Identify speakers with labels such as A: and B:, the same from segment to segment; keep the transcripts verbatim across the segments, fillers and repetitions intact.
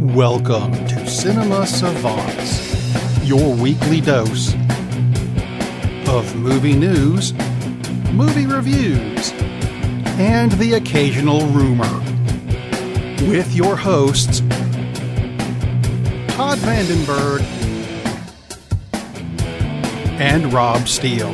A: Welcome to Cinema Savants, your weekly dose of movie news, movie reviews, and the occasional rumor. With your hosts, Todd Vandenberg and Rob Steele.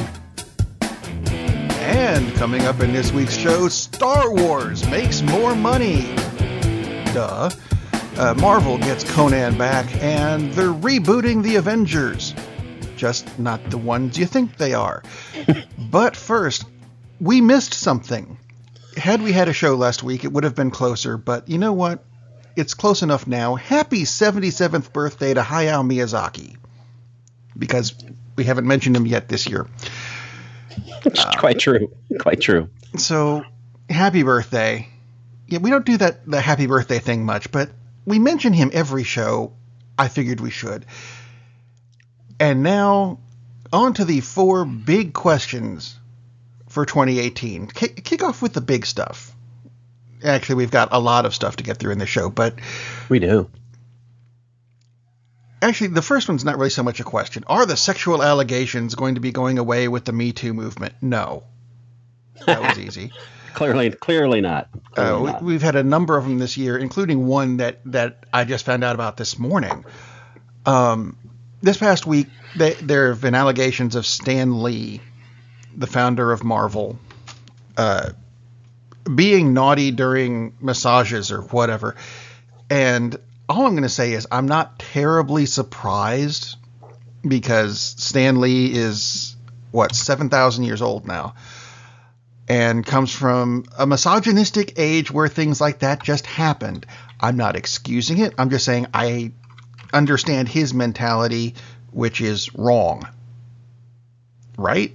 A: And coming up in this week's show, Star Wars makes more money. Duh. Uh, Marvel gets Conan back, and they're rebooting the Avengers. Just not the ones you think they are. But first, we missed something. Had we had a show last week, it would have been closer, but you know what? It's close enough now. Happy seventy-seventh birthday to Hayao Miyazaki. Because we haven't mentioned him yet this year.
B: Uh, Quite true. Quite true.
A: So, happy birthday. Yeah, we don't do that the happy birthday thing much, but we mention him every show. I figured we should. And now, on to the four big questions for twenty eighteen. Kick, kick off with the big stuff. Actually, we've got a lot of stuff to get through in the show, but...
B: We do.
A: Actually, the first one's not really so much a question. Are the sexual allegations going to be going away with the Me Too movement? No. That was easy.
B: Clearly, clearly not. Clearly
A: uh, we,
B: not.
A: We've had a number of them this year, including one that, that I just found out about this morning. Um, this past week, they, there have been allegations of Stan Lee, the founder of Marvel, uh, being naughty during massages or whatever. And all I'm going to say is I'm not terribly surprised because Stan Lee is, what, seven thousand years old now. And comes from a misogynistic age where things like that just happened. I'm not excusing it. I'm just saying I understand his mentality, which is wrong. Right?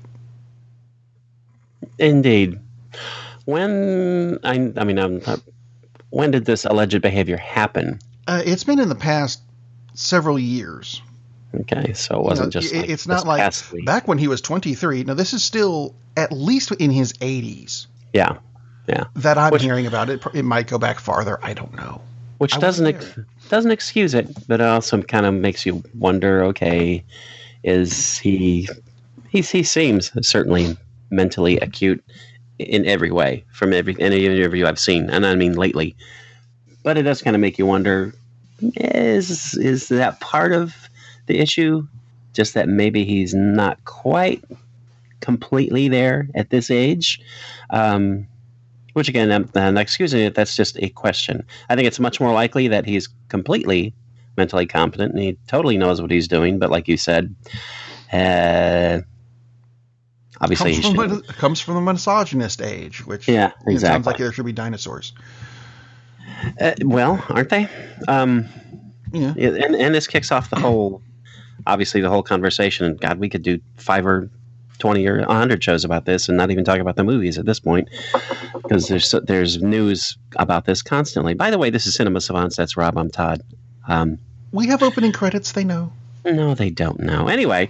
B: Indeed. When, I, I mean, I'm not, when did this alleged behavior happen?
A: Uh, it's been in the past several years.
B: Okay, so it wasn't
A: you know,
B: just
A: it,
B: like
A: It's not like back when he was twenty-three. No, this is still at least in his eighties.
B: Yeah, yeah.
A: That I'm
B: which,
A: hearing about it. It might go back farther. I don't know.
B: Which
A: I
B: doesn't ex- doesn't excuse it, but also kind of makes you wonder, okay, is he, he, he seems certainly mentally acute in every way from every any interview I've seen, and I mean lately. But it does kind of make you wonder, is is that part of the issue? Just that maybe he's not quite completely there at this age. Um, which again, I'm, I'm not excusing it. That's just a question. I think it's much more likely that he's completely mentally competent and he totally knows what he's doing. But like you said, uh, obviously
A: comes
B: he
A: from,
B: should.
A: a, comes from the misogynist age, which
B: yeah, exactly.
A: It sounds like there should be dinosaurs.
B: Uh, well, aren't they? Um,
A: yeah.
B: And, and this kicks off the whole, obviously the whole conversation. God, we could do five or twenty or a hundred shows about this and not even talk about the movies at this point, because there's there's news about this constantly. By the way, this is Cinema Savants. That's Rob. I'm Todd. Um,
A: we have opening credits. They know.
B: No, they don't know. Anyway,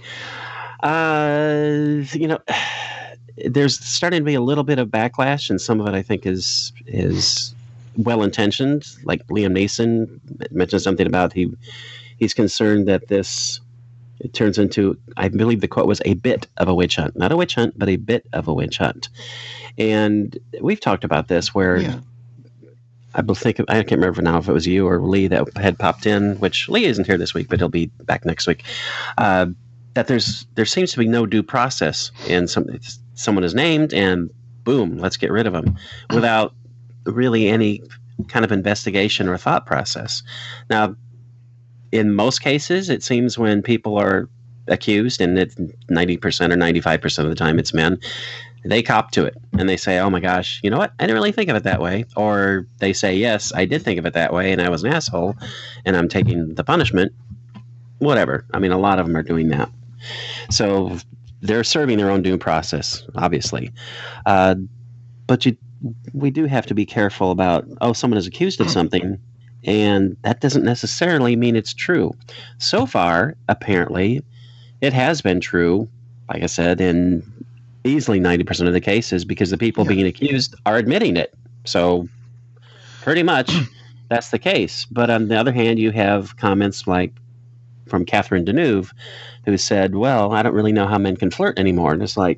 B: uh, you know, there's starting to be a little bit of backlash, and some of it I think is is well-intentioned. Like Liam Neeson mentioned something about he he's concerned that this it turns into, I believe the quote was, a bit of a witch hunt. Not a witch hunt, but a bit of a witch hunt. And we've talked about this where
A: yeah.
B: I think, I can't remember now if it was you or Lee that had popped in, which Lee isn't here this week, but he'll be back next week. Uh, that there's there seems to be no due process, and some someone is named, and boom, let's get rid of them without really any kind of investigation or thought process. Now, in most cases, it seems when people are accused, and it's ninety percent or ninety-five percent of the time it's men, they cop to it and they say, oh my gosh, you know what? I didn't really think of it that way. Or they say, yes, I did think of it that way and I was an asshole and I'm taking the punishment. Whatever. I mean, a lot of them are doing that. So they're serving their own due process, obviously. Uh, but you, we do have to be careful about, oh, someone is accused of something, and that doesn't necessarily mean it's true. So far, apparently, it has been true, like I said, in easily ninety percent of the cases, because the people
A: yeah.
B: being accused are admitting it. So pretty much that's the case. But on the other hand, you have comments like from Catherine Deneuve, who said, well, I don't really know how men can flirt anymore. And it's like,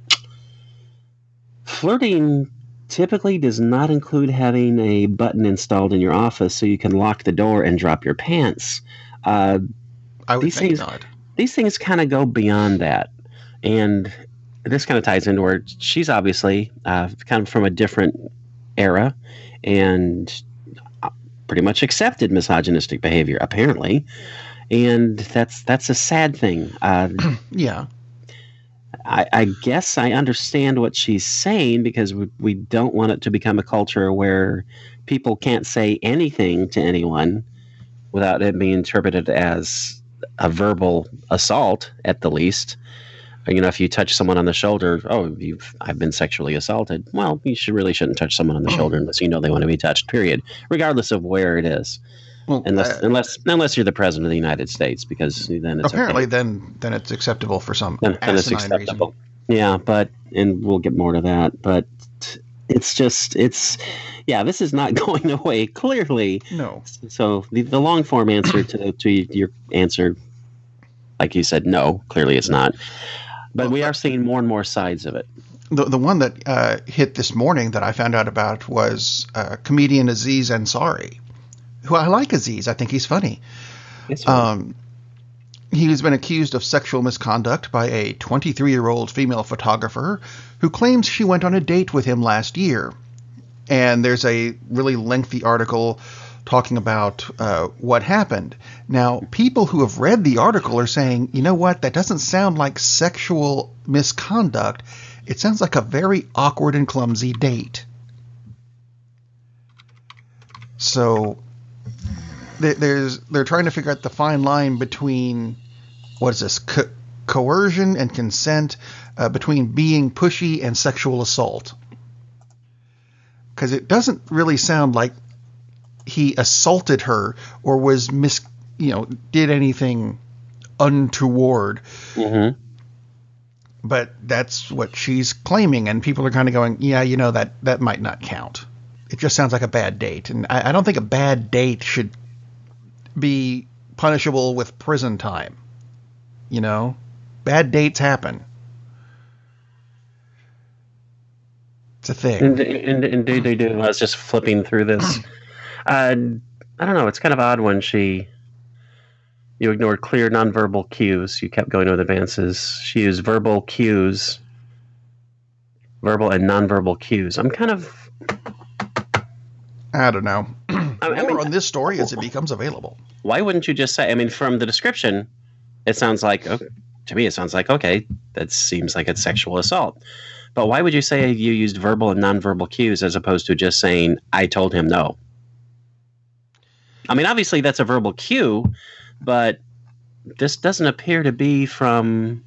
B: flirting typically does not include having a button installed in your office so you can lock the door and drop your pants. Uh,
A: I would
B: these
A: think
B: things,
A: not.
B: These things kind of go beyond that. And this kind of ties into where she's obviously uh, kind of from a different era and pretty much accepted misogynistic behavior, apparently. And that's that's a sad thing. Uh,
A: yeah.
B: I, I guess I understand what she's saying, because we, we don't want it to become a culture where people can't say anything to anyone without it being interpreted as a verbal assault at the least. You know, if you touch someone on the shoulder, oh, you've I've been sexually assaulted. Well, you should really shouldn't touch someone on the shoulder unless you know they want to be touched. Period, regardless of where it is. Well, unless uh, unless unless you're the president of the United States, because then it's
A: apparently
B: okay.
A: then then it's acceptable for some
B: then, then it's acceptable. Reason. Yeah, but and we'll get more to that. But it's just it's yeah, this is not going away clearly.
A: No.
B: So the, the long form answer to to your answer, like you said, no, clearly it's not. But we are seeing more and more sides of it.
A: The the one that uh, hit this morning that I found out about was uh, comedian Aziz Ansari, who I like Aziz. I think he's funny.
B: Yes,
A: um, he's been accused of sexual misconduct by a twenty-three-year-old female photographer who claims she went on a date with him last year. And there's a really lengthy article talking about uh, what happened. Now, people who have read the article are saying, you know what, that doesn't sound like sexual misconduct. It sounds like a very awkward and clumsy date. So there's they're trying to figure out the fine line between, what is this, co- coercion and consent, uh, between being pushy and sexual assault. Because it doesn't really sound like he assaulted her or was mis, you know, did anything untoward.
B: Mm-hmm.
A: But that's what she's claiming, and people are kind of going, yeah, you know, that that might not count. It just sounds like a bad date, and I, I don't think a bad date should be punishable with prison time. You know, bad dates happen. It's a thing.
B: Indeed, indeed they do. I was just flipping through this. Uh, I don't know. It's kind of odd when she, you ignored clear nonverbal cues. You kept going with advances. She used verbal cues, verbal and nonverbal cues. I'm kind of,
A: I don't know.
B: I
A: More
B: mean,
A: on this story as it becomes available.
B: Why wouldn't you just say? I mean, from the description, it sounds like okay, to me. It sounds like okay. That seems like it's sexual assault. But why would you say you used verbal and nonverbal cues as opposed to just saying, I told him no? I mean, obviously that's a verbal cue, but this doesn't appear to be from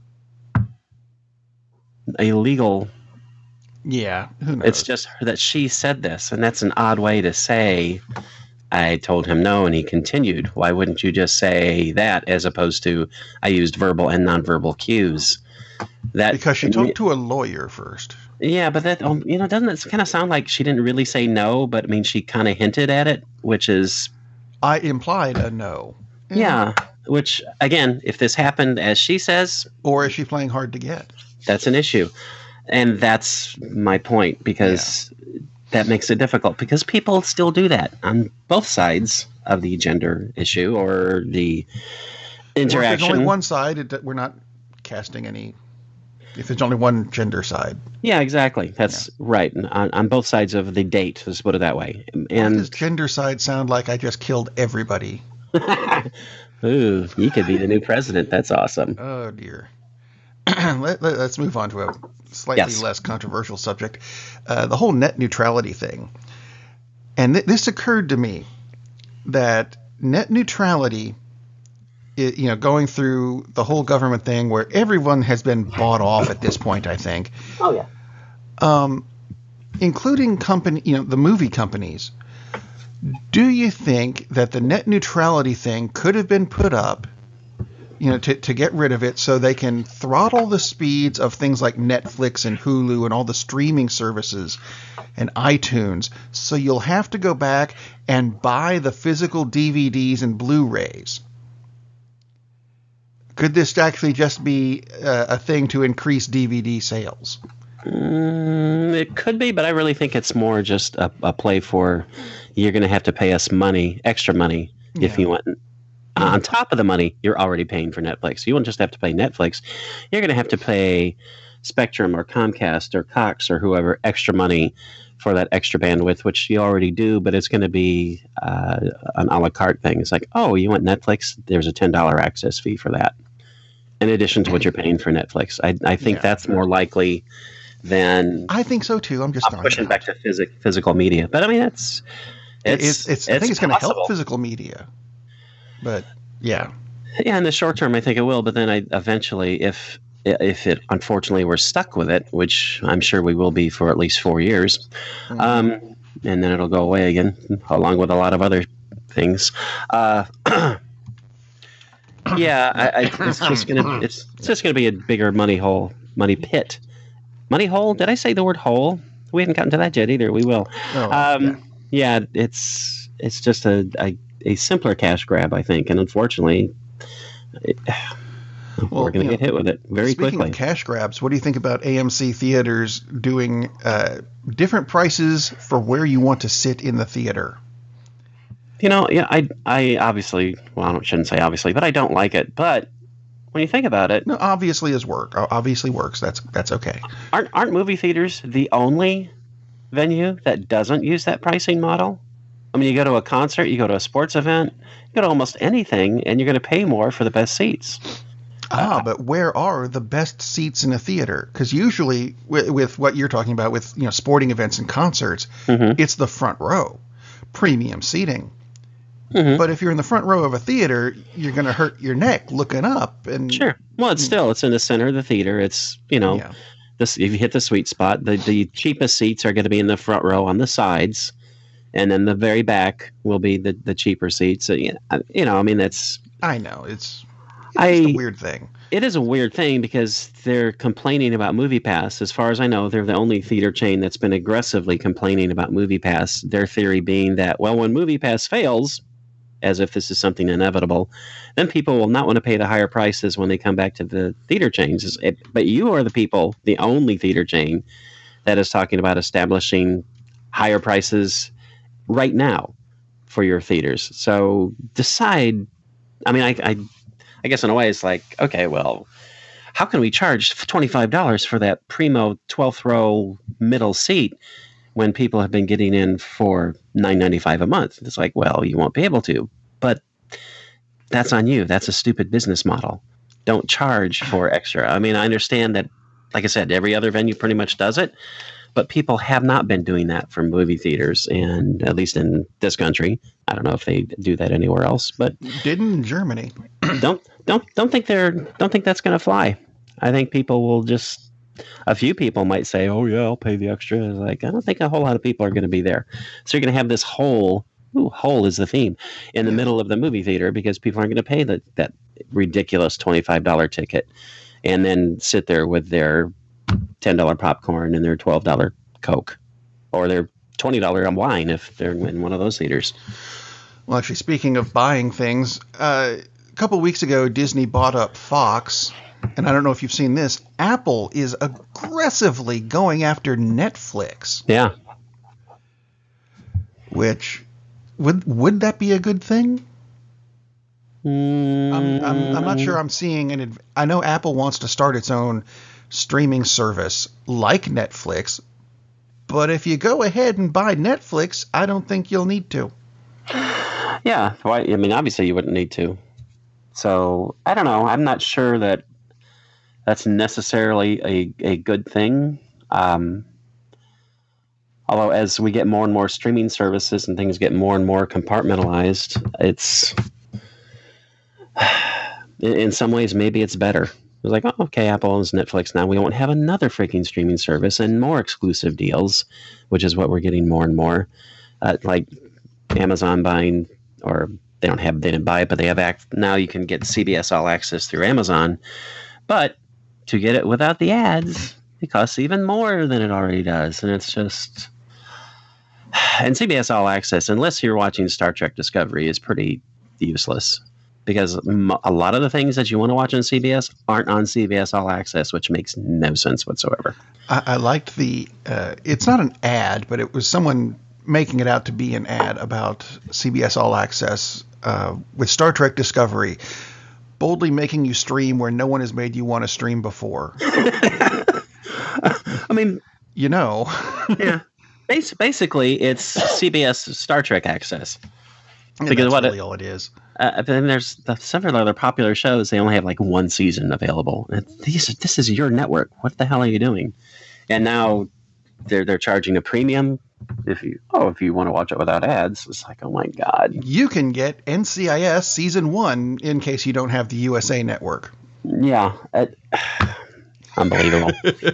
B: a legal...
A: Yeah, who knows?
B: It's just that she said this, and that's an odd way to say, I told him no, and he continued. Why wouldn't you just say that as opposed to, I used verbal and nonverbal cues? That
A: because she talked to a lawyer first.
B: Yeah, but that um, you know, doesn't it kind of sound like she didn't really say no, but I mean, she kind of hinted at it, which is,
A: I implied a no.
B: Yeah, which again, if this happened as she says,
A: or is she playing hard to get?
B: That's an issue, and that's my point because yeah. that makes it difficult because people still do that on both sides of the gender issue or the interaction.
A: Or if there's only one side, it, we're not casting any. If there's only one gender side.
B: Yeah, exactly. That's yeah. right. On, on both sides of the date, let's put it that way. And
A: why does gender side sound like I just killed everybody?
B: Ooh, you could be the new president. That's awesome.
A: Oh, dear. let, let, let's move on to a slightly
B: yes.
A: less controversial subject. Uh, the whole net neutrality thing. And th- this occurred to me that net neutrality... It, you know, going through the whole government thing where everyone has been bought off at this point, I think.
B: Oh, yeah.
A: Um, including company, you know, the movie companies. Do you think that the net neutrality thing could have been put up you know, to, to get rid of it so they can throttle the speeds of things like Netflix and Hulu and all the streaming services and iTunes. So you'll have to go back and buy the physical D V Ds and Blu-rays. Could this actually just be uh, a thing to increase D V D sales?
B: Mm, it could be, but I really think it's more just a, a play for you're going to have to pay us money, extra money, if
A: Yeah.
B: you want. Uh, on top of the money you're already paying for Netflix. You won't just have to pay Netflix. You're going to have to pay Spectrum or Comcast or Cox or whoever extra money for that extra bandwidth, which you already do, but it's going to be uh, an a la carte thing. It's like, oh, you want Netflix? There's a ten dollars access fee for that, in addition to what you're paying for Netflix. I, I think
A: Yeah.
B: that's more likely than
A: I think so too. I'm just
B: I'm pushing back to physic, physical media. But I mean, it's it's,
A: It's, it's, I think it's going to help
B: possible.
A: physical media. But yeah,
B: Yeah, in the short term, I think it will. But then, I eventually, if if it unfortunately we're stuck with it, which I'm sure we will be for at least four years,
A: Mhm.
B: um, and then it'll go away again, along with a lot of other things. Uh, yeah, I, I, it's just gonna it's, it's just gonna be a bigger money hole, money pit, money hole. Did I say the word hole? We haven't gotten to that yet either. We will.
A: Oh,
B: Um, yeah. it's it's just a, a a simpler cash grab, I think, and unfortunately, it,
A: Well,
B: we're going
A: you
B: to
A: know,
B: get hit with it very
A: speaking
B: quickly.
A: of cash grabs, what do you think about A M C theaters doing uh, different prices for where you want to sit in the theater?
B: You know, yeah, I I obviously, well, I don't- shouldn't say obviously, but I don't like it. But when you think about it,
A: No, obviously is work. Obviously works. That's that's okay.
B: aren't aren't movie theaters the only venue that doesn't use that pricing model? I mean, you go to a concert, you go to a sports event, you go to almost anything, and you're going to pay more for the best seats.
A: Ah, but where are the best seats in a theater? Because usually, with, with what you're talking about, with you know sporting events and concerts,
B: Mhm.
A: it's the front row, premium seating.
B: Mhm.
A: But if you're in the front row of a theater, you're going to hurt your neck looking up. And
B: Sure. Well, it's still it's in the center of the theater. It's you know,
A: Yeah.
B: this if you hit the sweet spot, the the cheapest seats are going to be in the front row on the sides, and then the very back will be the the cheaper seats. So, yeah, I- you know, I mean that's
A: I know it's, it's
B: I-
A: just a weird thing.
B: it is a weird thing because they're complaining about MoviePass. As far as I know, they're the only theater chain that's been aggressively complaining about MoviePass. Their theory being that, well, when MoviePass fails, as if this is something inevitable, then people will not want to pay the higher prices when they come back to the theater chains. It- but you are the people, the only theater chain that is talking about establishing higher prices right now for your theaters. So decide. I mean, I, I, I guess in a way it's like, okay, well, how can we charge twenty-five dollars for that primo twelfth row middle seat when people have been getting in for nine ninety-five a month? It's like, well, you won't be able to, but that's on you. That's a stupid business model. Don't charge for extra. I mean, I understand that, like I said, every other venue pretty much does it, but people have not been doing that for movie theaters, and at least in this country. I don't know if they do that anywhere else, but
A: Didn't in Germany.
B: don't don't don't think they're don't think that's going to fly. I think people will just a few people might say, "Oh yeah, I'll pay the extra." Like I don't think a whole lot of people are going to be there. So you're going to have this hole. Ooh, hole is the theme in the
A: Yeah.
B: middle of the movie theater because people aren't going to pay the, that ridiculous twenty-five dollars ticket and then sit there with their ten dollars popcorn and their twelve dollars Coke or their twenty dollars wine if they're in one of those theaters.
A: Well, actually, speaking of buying things, uh, a couple weeks ago, Disney bought up Fox, and I don't know if you've seen this. Apple is aggressively going after Netflix,
B: Yeah.
A: which would would that be a good thing? I'm, I'm, I'm not sure I'm seeing an. adv- I know Apple wants to start its own streaming service like Netflix, but if you go ahead and buy Netflix, I don't think you'll need to.
B: Yeah, why? I mean, obviously you wouldn't need to. So I don't know. I'm not sure that that's necessarily a, a good thing. Um, although as we get more and more streaming services and things get more and more compartmentalized, it's in, in some ways maybe it's better. It's like, oh, okay, Apple owns Netflix now. We won't have another freaking streaming service and more exclusive deals, which is what we're getting more and more. Uh, like Amazon buying or they don't have they didn't buy it, but they have act now. You can get C B S All Access through Amazon, but to get it without the ads, it costs even more than it already does, and it's just. And C B S All Access, unless you're watching Star Trek Discovery, is pretty useless because a lot of the things that you want to watch on C B S aren't on C B S All Access, which makes no sense whatsoever.
A: I, I liked the. Uh, it's not an ad, but it was someone making it out to be an ad about C B S All Access uh, with Star Trek Discovery, boldly making you stream where no one has made you want to stream before.
B: I mean,
A: you know,
B: yeah. Basically, it's C B S Star Trek Access.
A: Yeah, because that's what really it, all it is.
B: Uh, then there's the several other popular shows. They only have like one season available. And these, this is your network. What the hell are you doing? And now they're they're charging a premium. If you oh, if you want to watch it without ads, it's like, oh my god.
A: You can get N C I S season one in case you don't have the U S A network.
B: Yeah, it, unbelievable.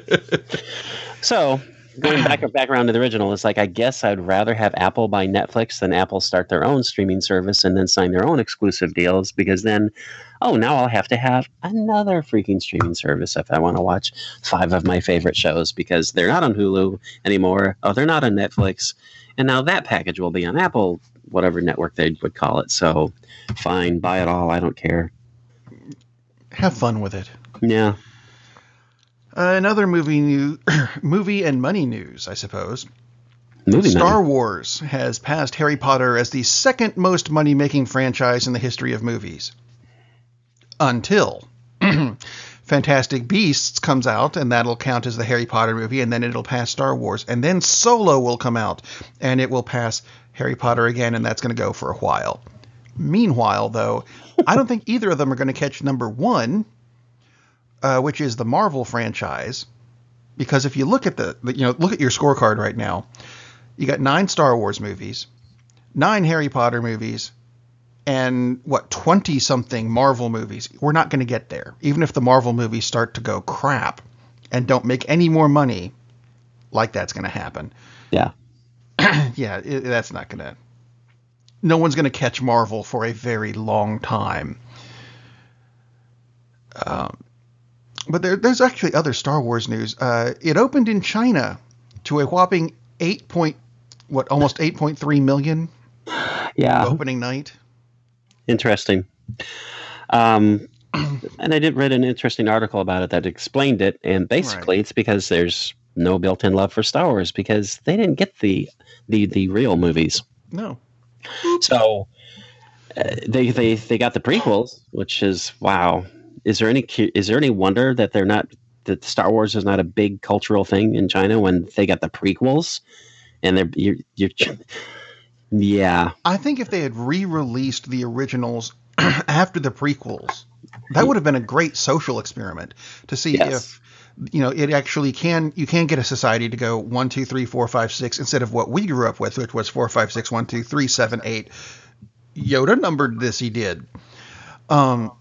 B: So. Going back back around to the original, it's like, I guess I'd rather have Apple buy Netflix than Apple start their own streaming service and then sign their own exclusive deals, because then, oh, now I'll have to have another freaking streaming service if I want to watch five of my favorite shows because they're not on Hulu anymore. Oh, they're not on Netflix. And now that package will be on Apple, whatever network they would call it. So fine, buy it all. I don't care.
A: Have fun with it.
B: Yeah.
A: Uh, another movie new, movie and money news, I suppose.
B: Movie
A: Star
B: money.
A: Wars has passed Harry Potter as the second most money-making franchise in the history of movies. Until Fantastic Beasts comes out, and that'll count as the Harry Potter movie, and then it'll pass Star Wars. And then Solo will come out, and it will pass Harry Potter again, and that's going to go for a while. Meanwhile, though, I don't think either of them are going to catch number one, Uh, which is the Marvel franchise, because if you look at the, the, you know, look at your scorecard right now, you got nine Star Wars movies, nine Harry Potter movies, and what, twenty something Marvel movies. We're not going to get there. Even if the Marvel movies start to go crap and don't make any more money, like that's going to happen.
B: Yeah.
A: yeah, it, that's not going to, no one's going to catch Marvel for a very long time. Um, But there, there's actually other Star Wars news. Uh, it opened in China to a whopping eight point, what, almost eight point three million.
B: Yeah.
A: Opening night.
B: Interesting. Um, and I did read an interesting article about it that explained it, and basically right. It's because there's no built-in love for Star Wars because they didn't get the the the real movies.
A: No.
B: So uh, they they they got the prequels, which is wow. Is there any is there any wonder that they're not that Star Wars is not a big cultural thing in China when they got the prequels and they're you're, you're yeah.
A: I think if they had re-released the originals after the prequels, that would have been a great social experiment to see yes. if you know it actually can you can get a society to go one two three four five six instead of what we grew up with, which was four five six one two three seven eight. Yoda numbered this. He did. Um,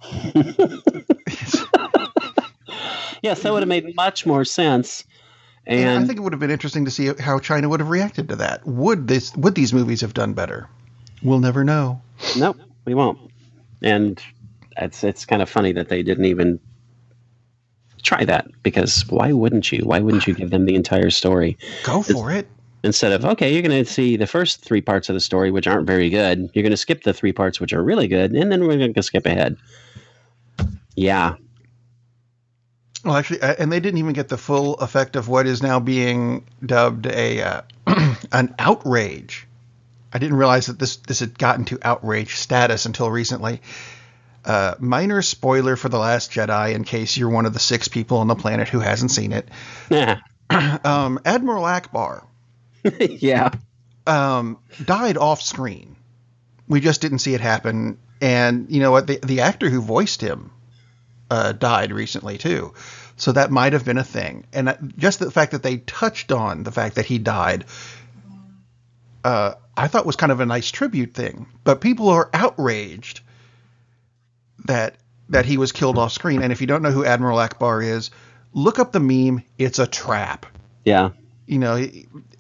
B: yes, that would have made much more sense. And, and
A: I think it would have been interesting to see how China would have reacted to that. Would this would these movies have done better? We'll never know.
B: Nope, we won't. And it's it's kind of funny that they didn't even try that, because why wouldn't you? Why wouldn't you give them the entire story?
A: Go for it.
B: Instead of, okay, you're going to see the first three parts of the story, which aren't very good. You're going to skip the three parts, which are really good, and then we're going to skip ahead. Yeah.
A: Well, actually, uh, and they didn't even get the full effect of what is now being dubbed a uh, an outrage. I didn't realize that this this had gotten to outrage status until recently. Uh, minor spoiler for The Last Jedi, in case you're one of the six people on the planet who hasn't seen it.
B: Yeah.
A: um, Admiral Akbar.
B: yeah.
A: Um, died off screen. We just didn't see it happen. And you know what? The, the actor who voiced him uh, died recently too. So that might have been a thing. And just the fact that they touched on the fact that he died, uh, I thought was kind of a nice tribute thing. But people are outraged that that he was killed off screen. And if you don't know who Admiral Akbar is, look up the meme. It's a trap.
B: Yeah.
A: You know,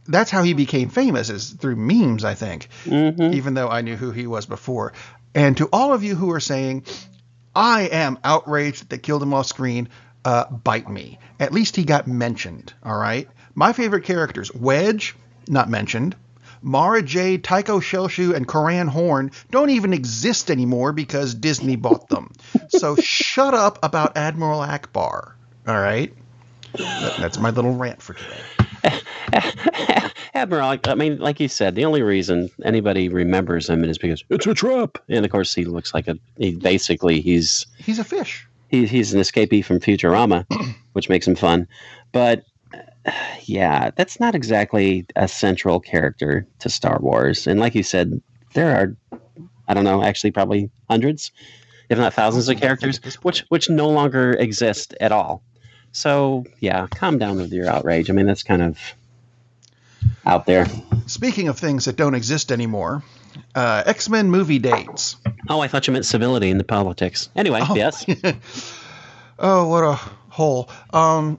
A: that's how he became famous, is through memes, I think,
B: Mm-hmm.
A: even though I knew who he was before. And to all of you who are saying, I am outraged that they killed him off screen, uh, bite me. At least he got mentioned, all right? My favorite characters, Wedge, not mentioned. Mara Jade, Tycho Shelshoe, and Coran Horn don't even exist anymore because Disney bought them. So shut up about Admiral Akbar, all right? That, that's my little rant for today.
B: Admiral, I mean, like you said, the only reason anybody remembers him is because it's a trap. And of course, he looks like a. He basically, he's
A: He's a fish.
B: he, he's an escapee from Futurama, which makes him fun. But uh, yeah, that's not exactly a central character to Star Wars. And like you said, there are, I don't know, actually probably hundreds, if not thousands of characters, which which no longer exist at all. So yeah, calm down with your outrage. I mean, that's kind of out there.
A: Speaking of things that don't exist anymore, uh, X-Men movie dates.
B: Oh, I thought you meant civility in the politics. Anyway,
A: Oh.
B: yes.
A: Oh, what a hole. Um,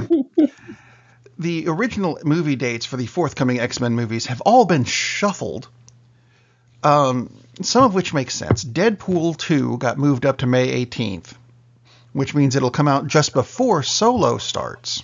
A: the original movie dates for the forthcoming X-Men movies have all been shuffled, um, some of which makes sense. Deadpool two got moved up to May eighteenth, which means it'll come out just before Solo starts.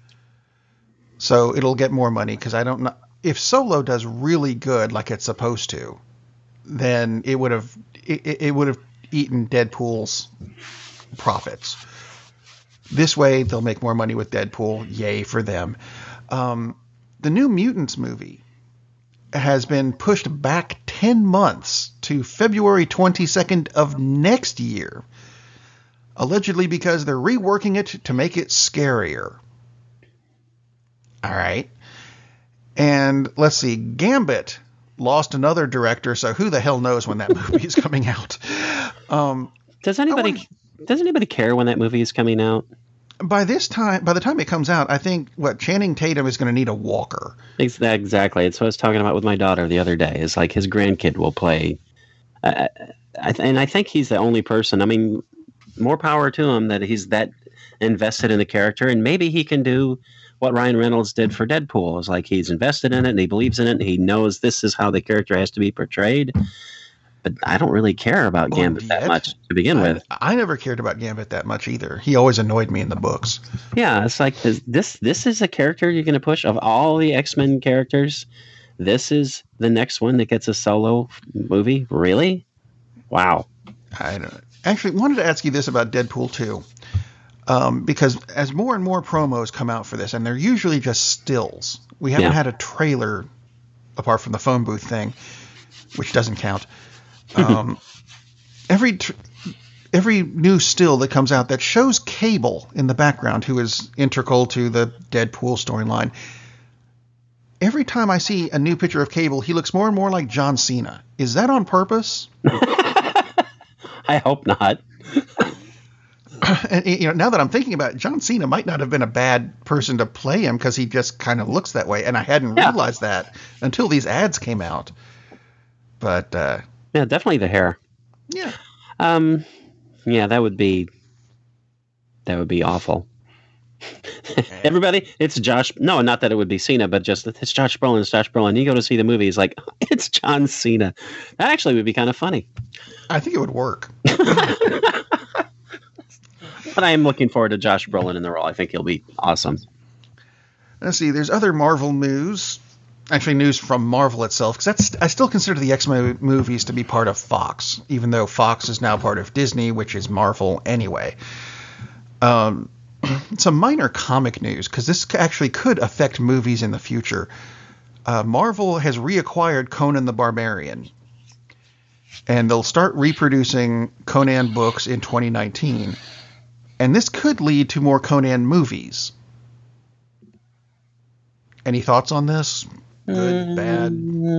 A: So it'll get more money, because I don't know. If Solo does really good like it's supposed to, then it would have it, it would have eaten Deadpool's profits. This way, they'll make more money with Deadpool. Yay for them. Um, the New Mutants movie has been pushed back ten months to February twenty-second of next year, allegedly because they're reworking it to make it scarier. All right. And let's see, Gambit lost another director, so who the hell knows when that movie is coming out. Um,
B: Does anybody
A: wanna-
B: does anybody care when that movie is coming out?
A: by this time, by the time it comes out, I think what Channing Tatum is going to need a walker.
B: Ex- Exactly. It's what I was talking about with my daughter the other day. Is like his grandkid will play, uh, I th- and I think he's the only person. I mean, more power to him that he's that invested in the character, and maybe he can do what Ryan Reynolds did for Deadpool. Is like he's invested in it and he believes in it and he knows this is how the character has to be portrayed. But I don't really care about
A: Well,
B: Gambit that
A: yet,
B: much to begin with.
A: I, I never cared about Gambit that much either. He always annoyed me in the books.
B: Yeah, it's like this. This, this is a character you're going to push of all the X-Men characters. This is the next one that gets a solo movie. Really? Wow.
A: I don't, actually wanted to ask you this about Deadpool two. Um, because as more and more promos come out for this, and they're usually just stills. We haven't
B: Yeah.
A: had a trailer apart from the phone booth thing, which doesn't count. Um, every tr- every new still that comes out that shows Cable in the background, who is integral to the Deadpool storyline. Every time I see a new picture of Cable, he looks more and more like John Cena. Is that on purpose?
B: I hope not.
A: And you know, now that I'm thinking about it, John Cena might not have been a bad person to play him because he just kind of looks that way, and I hadn't
B: Yeah.
A: realized that until these ads came out. But uh,
B: Yeah, definitely the hair.
A: yeah,
B: Um, yeah, that would be that would be awful. Everybody, it's Josh. No, not that it would be Cena, but just it's Josh Brolin. It's Josh Brolin. You go to see the movie, he's like, it's John Cena. That actually would be kind of funny.
A: I think it would work.
B: But I am looking forward to Josh Brolin in the role. I think he'll be awesome.
A: Let's see. There's other Marvel news. Actually, news from Marvel itself, because that's I still consider the X-Men movies to be part of Fox, even though Fox is now part of Disney, which is Marvel anyway. Um, some minor comic news, because this actually could affect movies in the future. Uh, Marvel has reacquired Conan the Barbarian, and they'll start reproducing Conan books in twenty nineteen, and this could lead to more Conan movies. Any thoughts on this? Good, bad?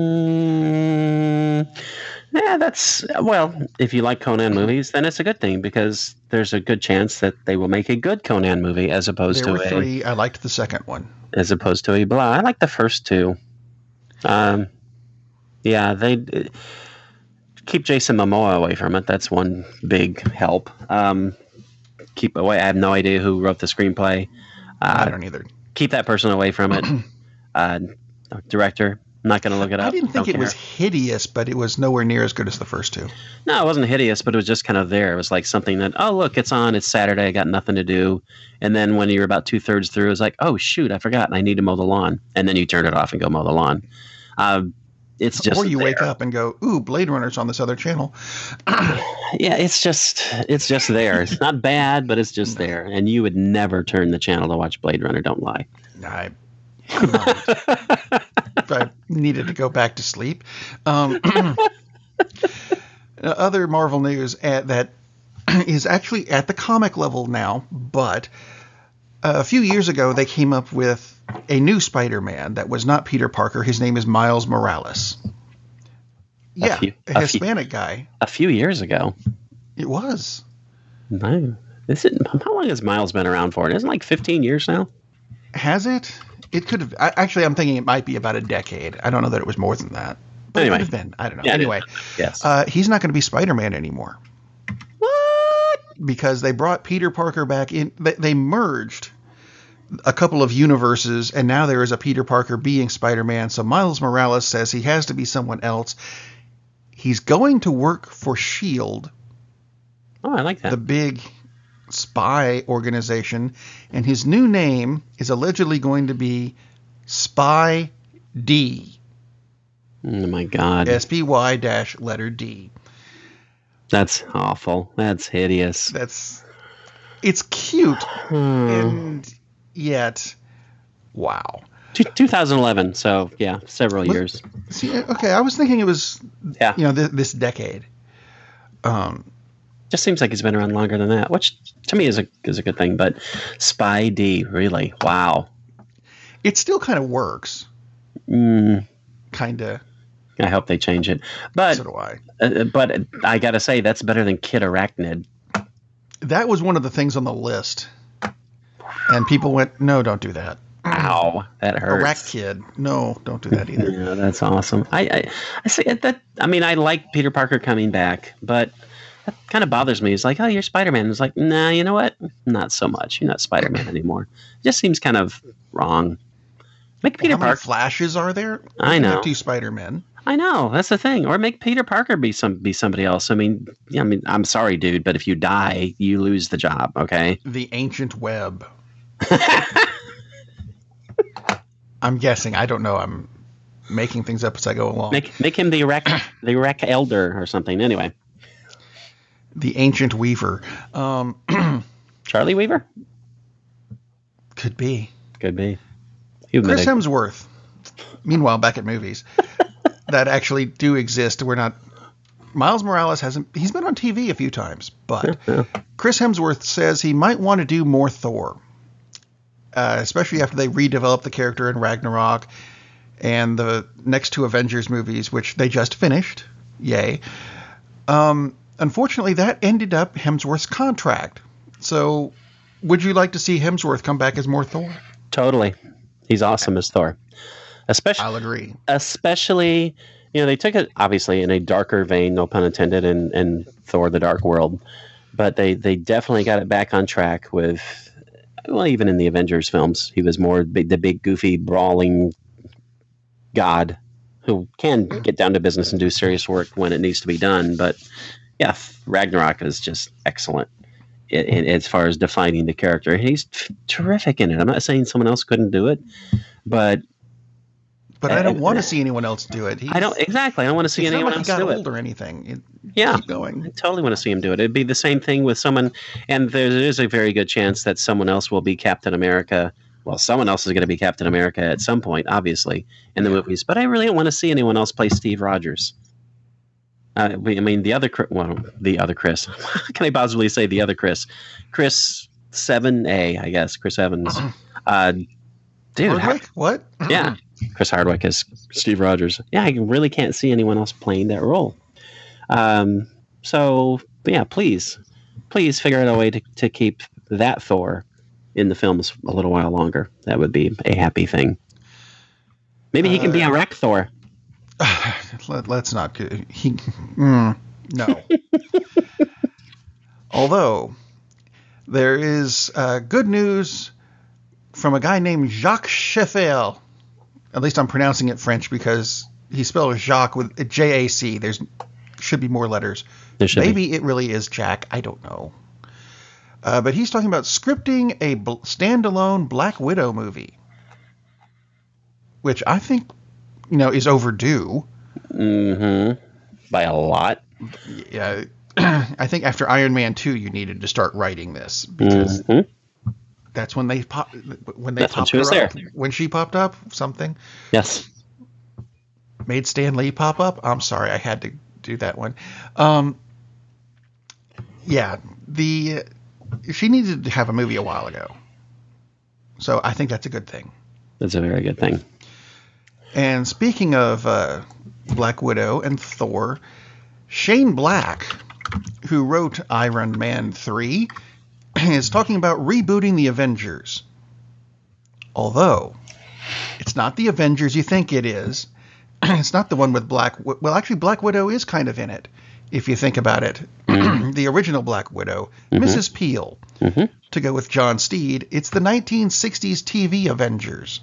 B: Mm, yeah, that's well. If you like Conan movies, then it's a good thing because there's a good chance that they will make a good Conan movie as opposed
A: There
B: to
A: were
B: a
A: three. I liked the second one.
B: as opposed to a blah. I like the first two. Um, yeah, they uh, keep Jason Momoa away from it. That's one big help. Um, keep away. I have no idea who wrote the screenplay. Uh,
A: I don't either.
B: keep that person away from it. uh, director. I'm not going to look it up.
A: I didn't think
B: Don't
A: it was
B: care.
A: hideous, but it was nowhere near as good as the first two.
B: No, it wasn't hideous, but it was just kind of there. It was like something that, oh, look, it's on. It's Saturday. I got nothing to do. And then when you're about two thirds through, it's like, oh, shoot, I forgot. I need to mow the lawn. And then you turn it off and go mow the lawn. Um, it's just
A: Or you
B: there.
A: wake up and go, ooh, Blade Runner's on this other channel.
B: Yeah, it's just it's just there. It's not bad, but it's just there. And you would never turn the channel to watch Blade Runner. Don't lie.
A: I, if I needed to go back to sleep. Um, other Marvel news at, that is actually at the comic level now, but a few years ago they came up with a new Spider-Man that was not Peter Parker. His name is Miles Morales. Yeah,
B: few-
A: a,
B: a
A: Hispanic
B: few-
A: guy.
B: A few years ago.
A: It was.
B: No. Is it, how long has Miles been around for? It isn't like fifteen years now?
A: Has it? It could have. I, actually, I'm thinking it might be about a decade. I don't know that it was more than that. But
B: Anyway.
A: it could have been. I don't know.
B: Yeah, it
A: anyway,
B: Yes.
A: uh, he's not going to be Spider-Man anymore.
B: What?
A: Because they brought Peter Parker back in. They, they merged a couple of universes, and now there is a Peter Parker being Spider-Man. So Miles Morales says he has to be someone else. He's going to work for S H I E L D,
B: Oh, I like that.
A: the big spy organization, and his new name is allegedly going to be Spy D.
B: Oh, my God.
A: S P Y dash letter D.
B: That's awful. That's hideous.
A: That's, it's cute,
B: Hmm.
A: and yet, wow.
B: Two- twenty eleven, so yeah, several
A: What-
B: years.
A: See, okay, I was thinking it was,
B: Yeah.
A: you know, th- this decade. Um,
B: Just seems like he's been around longer than that, which to me is a is a good thing. But Spy D, really? Wow.
A: it still kind of works,
B: Mm,
A: kind of.
B: I hope they change it. But
A: So do I.
B: uh, but I gotta say that's better than Kid Arachnid.
A: That was one of the things on the list, and people went, "No, don't do that."
B: Ow, that
A: A
B: hurts.
A: rat kid. No, don't do that either.
B: Yeah, that's awesome. I, I, I say that. I mean, I like Peter Parker coming back, but that kind of bothers me. It's like, oh, you're Spider-Man. It's like, nah, you know what? Not so much. You're not Spider-Man anymore. It just seems kind of wrong. Make Peter
A: How many
B: Parker.
A: Flashes are there?
B: I
A: We
B: know.
A: have two Spider-Men.
B: I know that's the thing. Or make Peter Parker be some be somebody else. I mean, yeah, I mean, I'm sorry, dude, but if you die, you lose the job. Okay.
A: The Ancient Web. I'm guessing. I don't know. I'm making things up as I go along.
B: Make make him the Iraq the Iraq Elder or something. Anyway,
A: The Ancient Weaver. Um,
B: Charlie Weaver
A: could be.
B: could be. He would
A: Chris
B: make a-
A: Hemsworth. Meanwhile, back at movies that actually do exist. We're not. Miles Morales hasn't. He's been on T V a few times, but
B: Yeah.
A: Chris Hemsworth says he might want to do more Thor, uh, especially after they redevelop the character in Ragnarok and the next two Avengers movies, which they just finished. Yay. Um, unfortunately, that ended up Hemsworth's contract. So, would you like to see Hemsworth come back as more Thor?
B: Totally. He's awesome as Thor. Especially,
A: I'll agree.
B: especially, you know, they took it obviously in a darker vein, no pun intended, in, in Thor: The Dark World, but they they definitely got it back on track with, well, even in the Avengers films, he was more big, the big, goofy, brawling god who can get down to business and do serious work when it needs to be done. But yeah, Ragnarok is just excellent. In, in, as far as defining the character, he's t- terrific in it. I'm not saying someone else couldn't do it, but
A: But I don't
B: Uh,
A: want to see anyone else do it. He's,
B: I don't exactly. I don't want to see
A: it's not
B: anyone
A: like he
B: else
A: got
B: do
A: old
B: it.
A: or anything. It,
B: Yeah.
A: keep going.
B: I totally want to see him do it. It'd be the same thing with someone, and there is a very good chance that someone else will be Captain America. Well, someone else is going to be Captain America at some point, obviously, in the movies. But I really don't want to see anyone else play Steve Rogers. Uh, I mean, the other, Chris- well, the other Chris. How can I possibly say the other Chris? Chris seven A, I guess. Chris Evans. Uh, dude, how-
A: Hardwick? What?
B: yeah, Chris Hardwick as Steve Rogers. Yeah, I really can't see anyone else playing that role. Um, so yeah, please, please figure out a way to, to keep that Thor in the films a little while longer. That would be a happy thing. Maybe he can be a wreck Thor.
A: Let, let's not. go- He, mm, no. Although there is uh, good news from a guy named Jacques Cheffel. At least I'm pronouncing it French because he spells Jacques with J A C. There's should be more letters. Maybe
B: be.
A: it really is Jack. I don't know. Uh, but he's talking about scripting a bl- standalone Black Widow movie, which I think, you know, is overdue.
B: Mm-hmm. By a lot.
A: Yeah, I think after Iron Man two, you needed to start writing this because
B: mm-hmm.
A: that's when they pop when they
B: that's
A: popped
B: when she was
A: her up.
B: there.
A: When she popped up, something.
B: Yes.
A: Made Stan Lee pop up. I'm sorry, I had to do that one. Um, yeah, the she needed to have a movie a while ago, so I think that's a good thing.
B: That's a very good thing.
A: And speaking of uh, Black Widow and Thor, Shane Black, who wrote Iron Man three, is talking about rebooting the Avengers. Although, it's not the Avengers you think it is. It's not the one with Black... Well, actually, Black Widow is kind of in it, if you think about it. Mm-hmm. The original Black Widow, mm-hmm. Missus Peel. Mm-hmm. To go with John Steed, it's the nineteen sixties T V Avengers.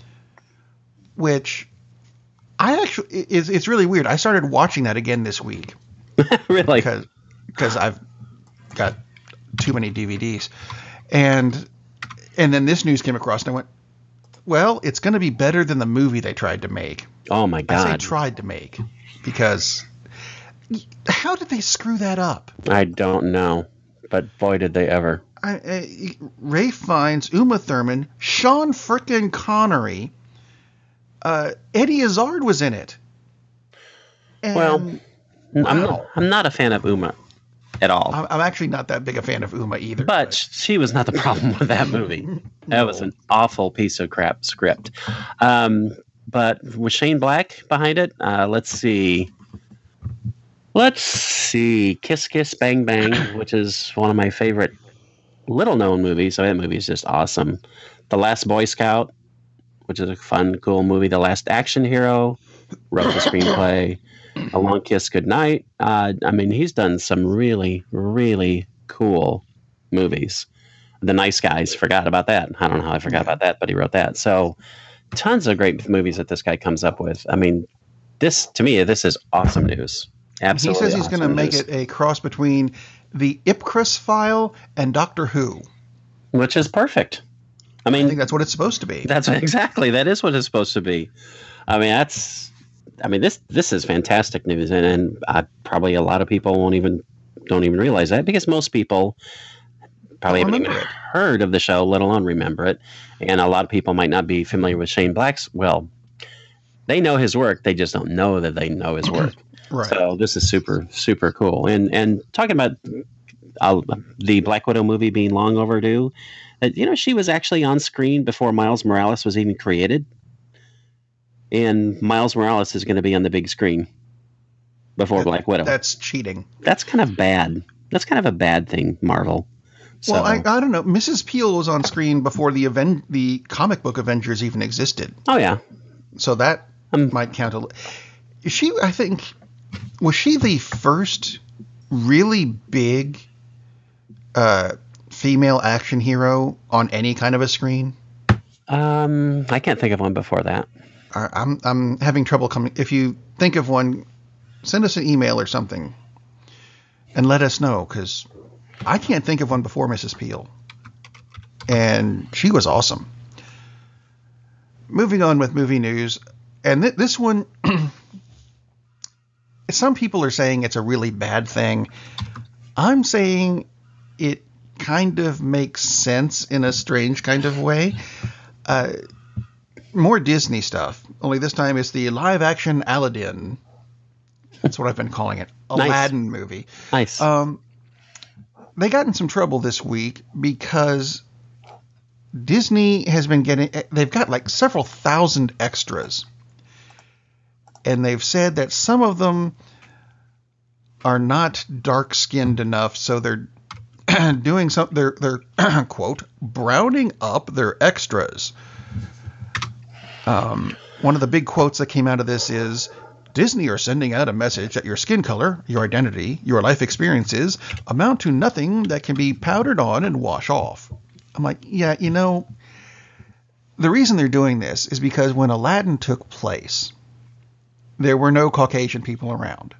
A: Which, I actually... It's, it's really weird. I started watching that again this week.
B: Really?
A: Because because I've got too many D V Ds. And and then this news came across, and I went, well, it's going to be better than the movie they tried to make.
B: Oh, my God.
A: I say tried to make, because how did they screw that up?
B: I don't know, but boy, did they ever.
A: I, I, Ray Fiennes, Uma Thurman, Sean frickin' Connery, uh, Eddie Izzard was in it. And,
B: well,
A: wow.
B: I'm, not, I'm not a fan of Uma at all.
A: I'm, I'm actually not that big a fan of Uma either.
B: But,
A: but.
B: she was not the problem with that movie.
A: No.
B: That was an awful piece of crap script. Um, but with Shane Black behind it, uh, let's see. Let's see. Kiss Kiss Bang Bang, which is one of my favorite little-known movies. So that movie is just awesome. The Last Boy Scout, which is a fun, cool movie. The Last Action Hero, wrote the screenplay. A Long Kiss Goodnight. Uh, I mean, he's done some really, really cool movies. The Nice Guys, forgot about that. I don't know how I forgot about that, but he wrote that. So tons of great movies that this guy comes up with. I mean, this, to me, this is awesome news. Absolutely.
A: He says he's
B: awesome
A: going to make
B: news.
A: it a cross between the Ipcris File and Doctor Who.
B: Which is perfect. I mean,
A: I think that's what it's supposed to be.
B: That's exactly, that is what it's supposed to be. I mean, that's, I mean, this this is fantastic news, and, and uh, probably a lot of people won't even don't even realize that, because most people probably haven't even heard of the show, let alone remember it. And a lot of people might not be familiar with Shane Black's. Well, they know his work, they just don't know that they know his work.
A: Right.
B: So this is super super cool. And and talking about uh, the Black Widow movie being long overdue, that you know she was actually on screen before Miles Morales was even created. And Miles Morales is going to be on the big screen before
A: that,
B: Black Widow.
A: That's cheating.
B: That's kind of bad. That's kind of a bad thing, Marvel. So,
A: well, I, I don't know. Missus Peel was on screen before the event, the comic book Avengers even existed.
B: Oh, yeah.
A: So that um, might count a little. She, I think, was she the first really big uh, female action hero on any kind of a screen?
B: Um, I can't think of one before that.
A: I'm I'm having trouble coming. If you think of one, send us an email or something, and let us know, because I can't think of one before Missus Peel, and she was awesome. Moving on with movie news, and th- this one, some people are saying it's a really bad thing. I'm saying it kind of makes sense in a strange kind of way. Uh, More Disney stuff, only this time it's the live-action Aladdin. That's what I've been calling it. Aladdin
B: nice.
A: movie.
B: Nice.
A: Um, they got in some trouble this week because Disney has been getting... They've got like several thousand extras. And they've said that some of them are not dark-skinned enough, so they're doing some... They're, they're quote, browning up their extras. Um, one of the big quotes that came out of this is, Disney are sending out a message that your skin color, your identity, your life experiences amount to nothing that can be powdered on and wash off. I'm like, yeah, you know, the reason they're doing this is because when Aladdin took place, there were no Caucasian people around.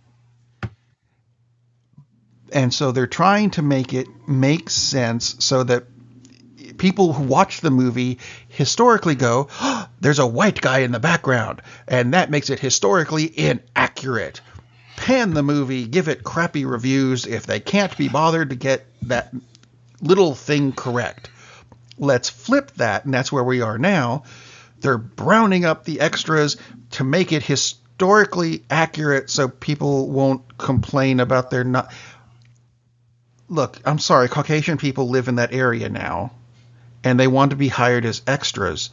A: And so they're trying to make it make sense so that people who watch the movie historically go, oh, there's a white guy in the background, and that makes it historically inaccurate. Pan the movie, give it crappy reviews if they can't be bothered to get that little thing correct. Let's flip that, and that's where we are now. They're browning up the extras to make it historically accurate so people won't complain about their not. Look, I'm sorry, Caucasian people live in that area now, and they want to be hired as extras.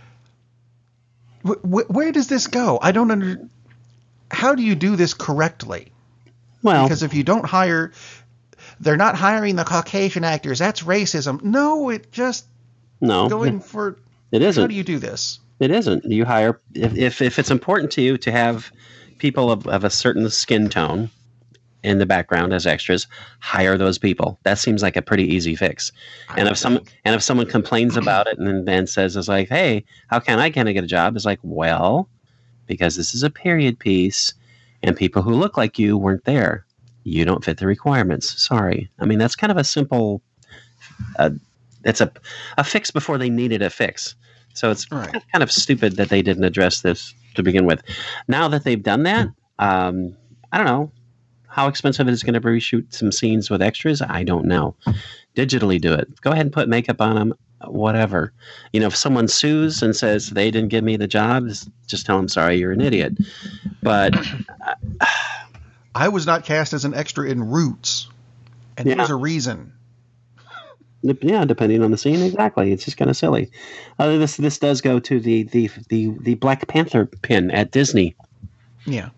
A: Wh- where does this go? I don't under. How do you do this correctly?
B: Well,
A: because if you don't hire, they're not hiring the Caucasian actors. That's racism. No, it just
B: no
A: going for.
B: It isn't.
A: How do you do this?
B: It isn't. You hire if if, if it's important to you to have people of, of a certain skin tone in the background as extras, hire those people. That seems like a pretty easy fix.
A: I
B: And if some and if someone complains about it and then says it's like, hey, how can I can I get a job? It's like, well, because this is a period piece and people who look like you weren't there. You don't fit the requirements. Sorry. I mean, that's kind of a simple uh, it's a a fix before they needed a fix. So it's
A: Right.
B: kind of stupid that they didn't address this to begin with. Now that they've done that, um, I don't know. How expensive it is going to be to reshoot some scenes with extras, I don't know. Digitally do it. Go ahead and put makeup on them, whatever. You know, if someone sues and says they didn't give me the job, just tell them, sorry, you're an idiot. But uh,
A: I was not cast as an extra in Roots, and
B: Yeah.
A: there's a reason.
B: yeah, depending on the scene, exactly. It's just kind of silly. Uh, this this does go to the the the the Black Panther pin at Disney.
A: Yeah.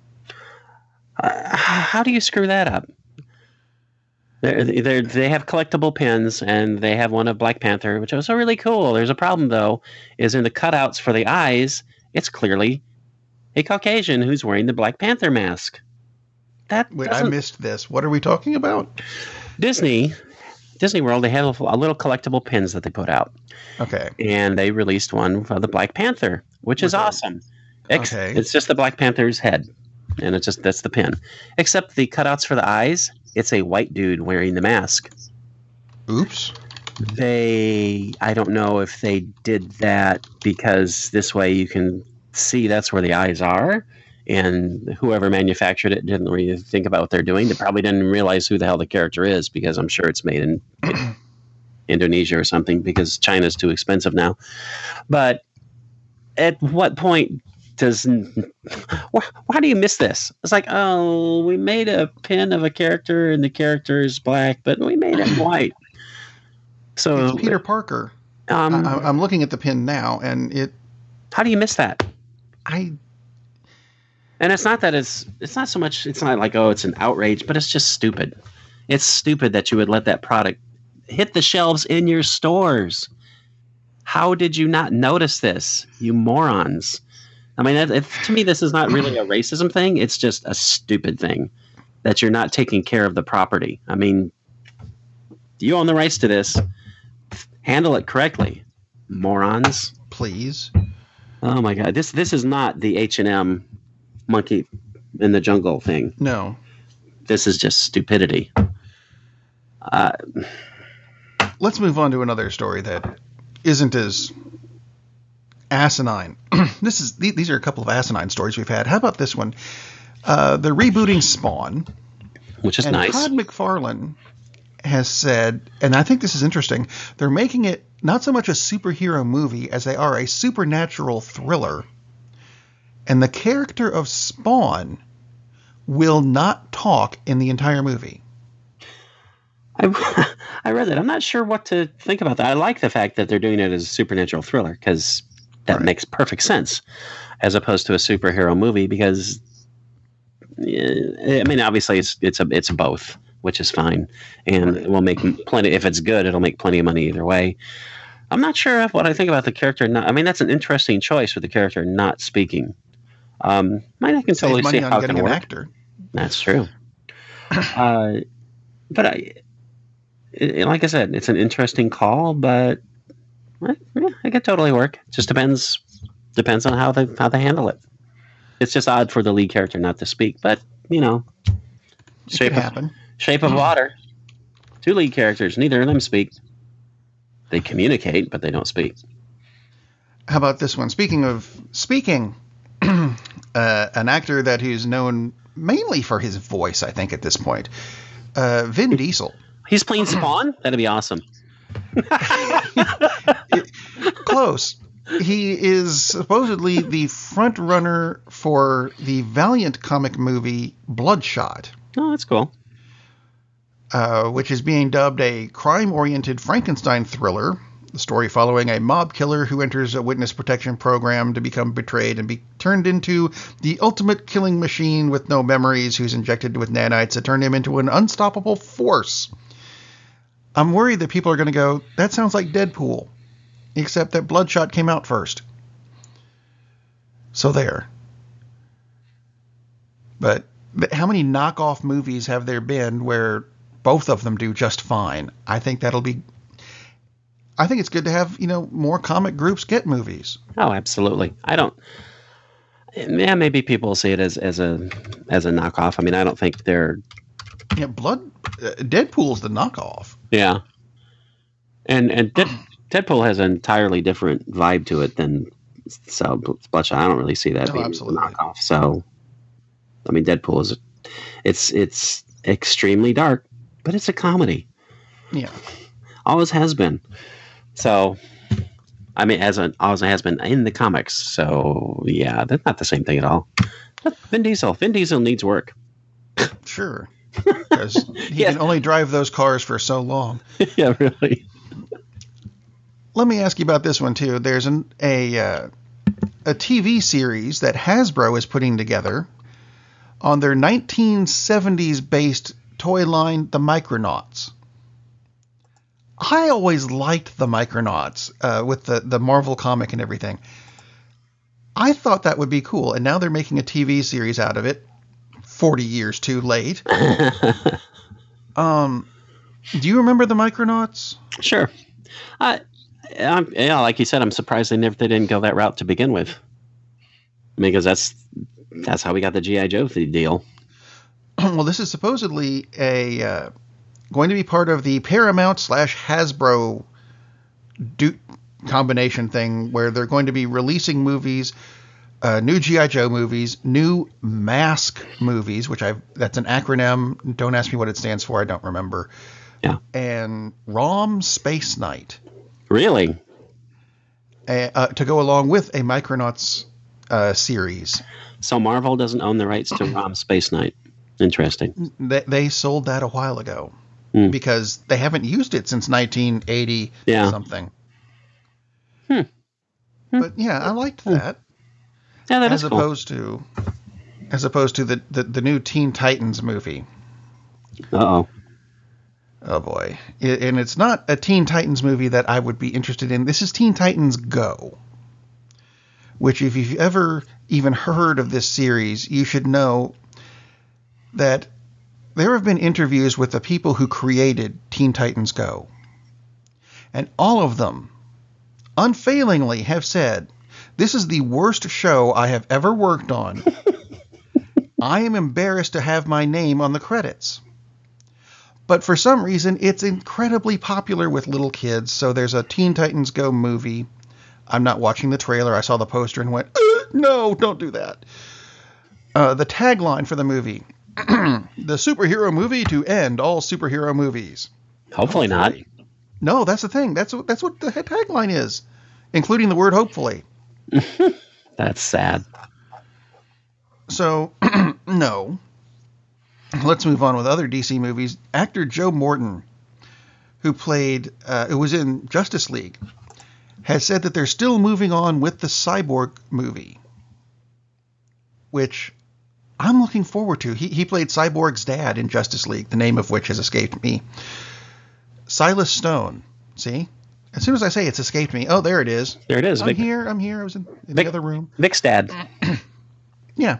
B: Uh, how do you screw that up? They're, they're, they have collectible pins, and they have one of Black Panther, which was really cool. There's a problem, though, is in the cutouts for the eyes, it's clearly a Caucasian who's wearing the Black Panther mask. That
A: Wait, I
B: doesn't-
A: missed this. What are we talking about?
B: Disney, Disney World, they have a, a little collectible pins that they put out,
A: Okay.
B: and they released one for the Black Panther, which is
A: Okay.
B: awesome. Ex-
A: Okay.
B: It's just the Black Panther's head, and it's just that's the pin. Except the cutouts for the eyes, it's a white dude wearing the mask.
A: Oops.
B: They, I don't know if they did that because this way you can see that's where the eyes are, and whoever manufactured it didn't really think about what they're doing. They probably didn't realize who the hell the character is because I'm sure it's made in Indonesia or something because China's too expensive now. But at what point does why, why do you miss this? It's like, oh, we made a pin of a character and the character is black, but we made it white. So
A: It's Peter Parker.
B: um,
A: I, I'm looking at the pin now, and it.
B: how do you miss that?
A: I.
B: And it's not that it's it's not so much it's not like, oh, it's an outrage, but it's just stupid. It's stupid that you would let that product hit the shelves in your stores. How did you not notice this, you morons? I mean, it, it, to me, this is not really a racism thing. It's just a stupid thing that you're not taking care of the property. I mean, you own the rights to this. Handle it correctly, morons.
A: Please.
B: Oh my God, this this is not the H and M monkey in the jungle thing.
A: No.
B: This is just stupidity. Uh,
A: Let's move on to another story that isn't as asinine. This is th- these are a couple of asinine stories we've had. How about this one? Uh, they're rebooting Spawn,
B: which is
A: and
B: nice.
A: Todd McFarlane has said, and I think this is interesting, they're making it not so much a superhero movie as they are a supernatural thriller. And the character of Spawn will not talk in the entire movie.
B: I, I read that. I'm not sure what to think about that. I like the fact that they're doing it as a supernatural thriller because that
A: Right.
B: makes perfect sense as opposed to a superhero movie because, eh, I mean, obviously it's it's a it's both, which is fine, and
A: Right.
B: it will make plenty. If it's good, it'll make plenty of money either way. I'm not sure what I think about the character. Not, I mean, that's an interesting choice with the character not speaking. Um, I can
A: Save
B: totally see
A: money
B: how
A: on
B: it
A: getting
B: can
A: an
B: work.
A: actor.
B: That's true. uh, but I, it, like I said, it's an interesting call, but Right? Yeah, it could totally work. Just depends depends on how they how they handle it. It's just odd for the lead character not to speak, but you know,
A: It could
B: shape of
A: happen.
B: shape of water. Two lead characters, neither of them speak. They communicate, but they don't speak.
A: How about this one? Speaking of speaking, uh, an actor that who's known mainly for his voice, I think, at this point, uh, Vin Diesel.
B: He's playing Spawn? That'd be awesome.
A: It, close. He is supposedly the front runner for the Valiant comic movie Bloodshot,
B: Oh, that's cool.
A: uh, which is being dubbed a crime-oriented Frankenstein thriller. The story following a mob killer who enters a witness protection program to become betrayed and be turned into the ultimate killing machine with no memories, who's injected with nanites that turn him into an unstoppable force. I'm worried that people are going to go, that sounds like Deadpool, except that Bloodshot came out first. So there. But, but how many knockoff movies have there been where both of them do just fine? I think that'll be... I think it's good to have, you know, more comic groups get movies.
B: Oh, absolutely. I don't. Yeah, maybe people see it as, as a as a knockoff. I mean, I don't think they're.
A: Yeah, Blood, uh, Deadpool's the knockoff.
B: Yeah, and and Dead, Deadpool has an entirely different vibe to it than so Bloodshot. I don't really see that
A: No,
B: being
A: absolutely.
B: a knockoff. So, I mean, Deadpool is it's it's extremely dark, but it's a comedy.
A: Yeah.
B: Always has been. So, I mean, as an always has been in the comics. So, yeah, that's not the same thing at all. Vin Diesel. Vin Diesel needs work.
A: Sure. Because he
B: Yeah.
A: can only drive those cars for so long.
B: Yeah, really.
A: Let me ask you about this one, too. There's an, a, uh, a T V series that Hasbro is putting together on their nineteen seventies-based toy line, the Micronauts. I always liked the Micronauts uh, with the, the Marvel comic and everything. I thought that would be cool, and now they're making a T V series out of it. forty years too late. um, do you remember the Micronauts?
B: Sure. I, I'm, yeah, like you said, I'm surprised they never they didn't go that route to begin with. Because that's that's how we got the G I. Joe deal.
A: Well, this is supposedly a uh, going to be part of the Paramount slash Hasbro do- combination thing, where they're going to be releasing movies, uh, new G I. Joe movies, new Mask movies, which I that's an acronym. Don't ask me what it stands for. I don't remember.
B: Yeah.
A: And ROM Space Knight.
B: Really?
A: Uh, uh, to go along with a Micronauts uh, series.
B: So Marvel doesn't own the rights to ROM Space Knight. Interesting.
A: They, they sold that a while ago
B: Hmm.
A: because they haven't used it since nineteen eighty
B: Yeah.
A: something.
B: Hmm.
A: But yeah, I liked that.
B: Yeah, that
A: as
B: is cool.
A: opposed to as opposed to the, the, the new Teen Titans movie.
B: Uh-oh.
A: Oh boy. I- And it's not a Teen Titans movie that I would be interested in. This is Teen Titans Go, which if you've ever even heard of this series, you should know that there have been interviews with the people who created Teen Titans Go. And all of them unfailingly have said, this is the worst show I have ever worked on. I am embarrassed to have my name on the credits. But for some reason, it's incredibly popular with little kids. So there's a Teen Titans Go movie. I'm not watching the trailer. I saw the poster and went, "Ugh, no, don't do that." Uh, the tagline for the movie, the superhero movie to end all superhero movies.
B: Hopefully not.
A: No, that's the thing. That's what, that's what the tagline is, including the word hopefully.
B: That's sad.
A: So, no. Let's move on with other D C movies. Actor Joe Morton, who played, uh, who was in Justice League, has said that they're still moving on with the Cyborg movie, which I'm looking forward to. He, he played Cyborg's dad in Justice League, the name of which has escaped me. Silas Stone. See? As soon as I say it's escaped me, oh, there it is.
B: There it is.
A: I'm
B: Vic,
A: here. I'm here. I was in, in
B: Vic-
A: the other room.
B: Vic's dad.
A: Yeah.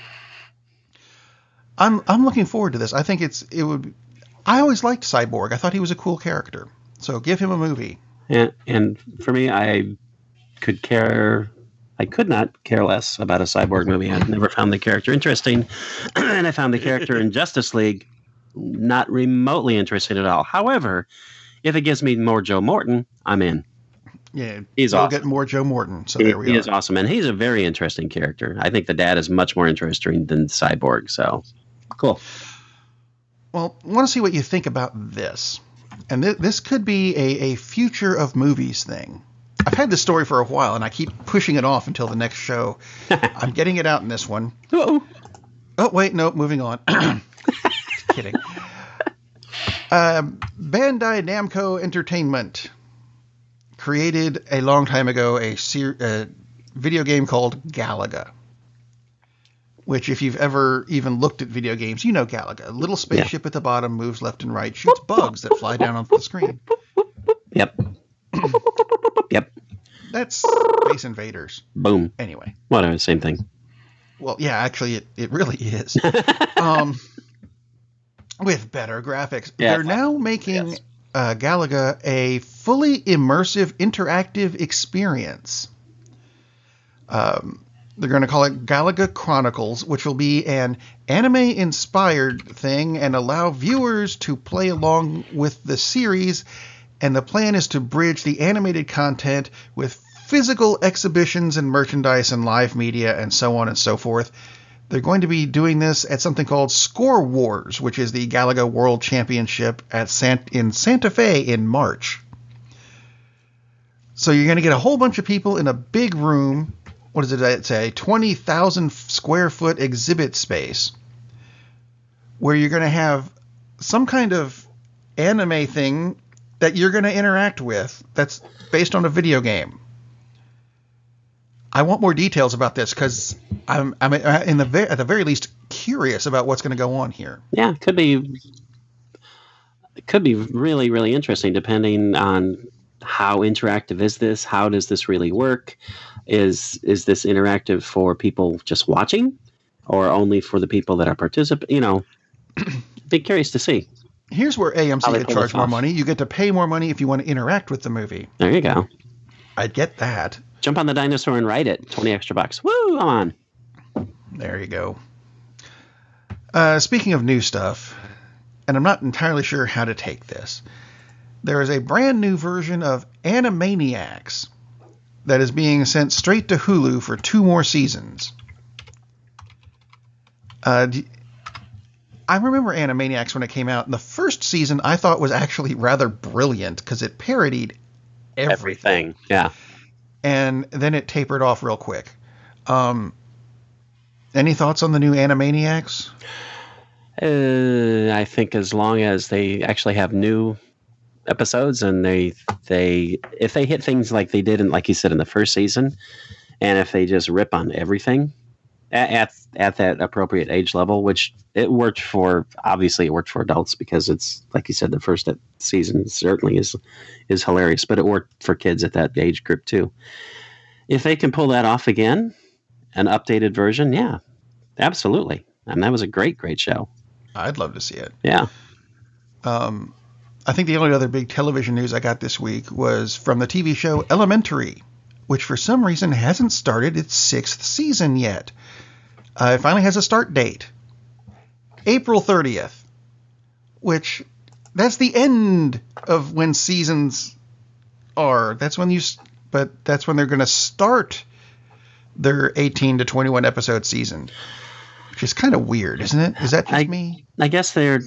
A: I'm I'm looking forward to this. I think it's it would. I always liked Cyborg. I thought he was a cool character. So give him a movie.
B: And, and for me, I could care. I could not care less about a cyborg movie. I've never found the character interesting, and I found the character in Justice League not remotely interesting at all. However, if it gives me more Joe Morton, I'm in.
A: Yeah,
B: he's
A: you'll
B: awesome.
A: get more Joe Morton. So
B: he,
A: there we
B: he
A: are.
B: He is awesome, and he's a very interesting character. I think the dad is much more interesting than Cyborg. So cool.
A: Well, I want to see what you think about this. And th- this could be a, a future of movies thing. I've had this story for a while, and I keep pushing it off until the next show. I'm getting it out in this one.
B: Uh-oh.
A: Oh, wait, no, moving on. Just kidding. Uh, Bandai Namco Entertainment created a long time ago a, ser- a video game called Galaga. Which, if you've ever even looked at video games, you know Galaga. A little spaceship yeah. at the bottom moves left and right, shoots bugs that fly down onto the screen.
B: Yep. Yep.
A: That's Space Invaders.
B: Boom.
A: Anyway.
B: Whatever, same thing.
A: Well, yeah, actually, it, it really is. um, with better graphics.
B: Yeah,
A: They're now making
B: yes.
A: uh, Galaga a fully immersive, interactive experience. Um... They're going to call it Galaga Chronicles, which will be an anime-inspired thing and allow viewers to play along with the series. And the plan is to bridge the animated content with physical exhibitions and merchandise and live media and so on and so forth. They're going to be doing this at something called Score Wars, which is the Galaga World Championship at San- in Santa Fe in March. So you're going to get a whole bunch of people in a big room. What does it say? twenty thousand square foot exhibit space where you're going to have some kind of anime thing that you're going to interact with that's based on a video game. I want more details about this because I'm, I'm in the ve- at the very least curious about what's going to go on here.
B: Yeah, it could be. It could be really, really interesting depending on how interactive is this? How does this really work? Is is this interactive for people just watching, or only for the people that are participating? You know, be curious to see.
A: Here's where A M C could charge more money. You get to pay more money if you want to interact with the movie.
B: There you go.
A: I'd get that.
B: Jump on the dinosaur and ride it. Twenty extra bucks. Woo! Come on.
A: There you go. Uh, speaking of new stuff, and I'm not entirely sure how to take this, there is a brand new version of Animaniacs that is being sent straight to Hulu for two more seasons. Uh, I remember Animaniacs when it came out, and the first season I thought was actually rather brilliant because it parodied everything.
B: everything. Yeah.
A: And then it tapered off real quick. Um, any thoughts on the new Animaniacs?
B: Uh, I think as long as they actually have new episodes and they they if they hit things like they did in, like you said, in the first season, and if they just rip on everything at at, at that appropriate age level, which it worked for, obviously it worked for adults because it's like you said, the first season certainly is is hilarious, but it worked for kids at that age group too. If they can pull that off again, an updated version, yeah, absolutely. And that was a great, great show.
A: I'd love to see it.
B: Yeah.
A: Um, I think the only other big television news I got this week was from the T V show Elementary, which for some reason hasn't started its sixth season yet. Uh, it finally has a start date. April thirtieth, which that's the end of when seasons are. That's when you, but that's when they're going to start their eighteen to twenty-one episode season, which is kind of weird, isn't it? Is that just
B: I,
A: me?
B: I guess they're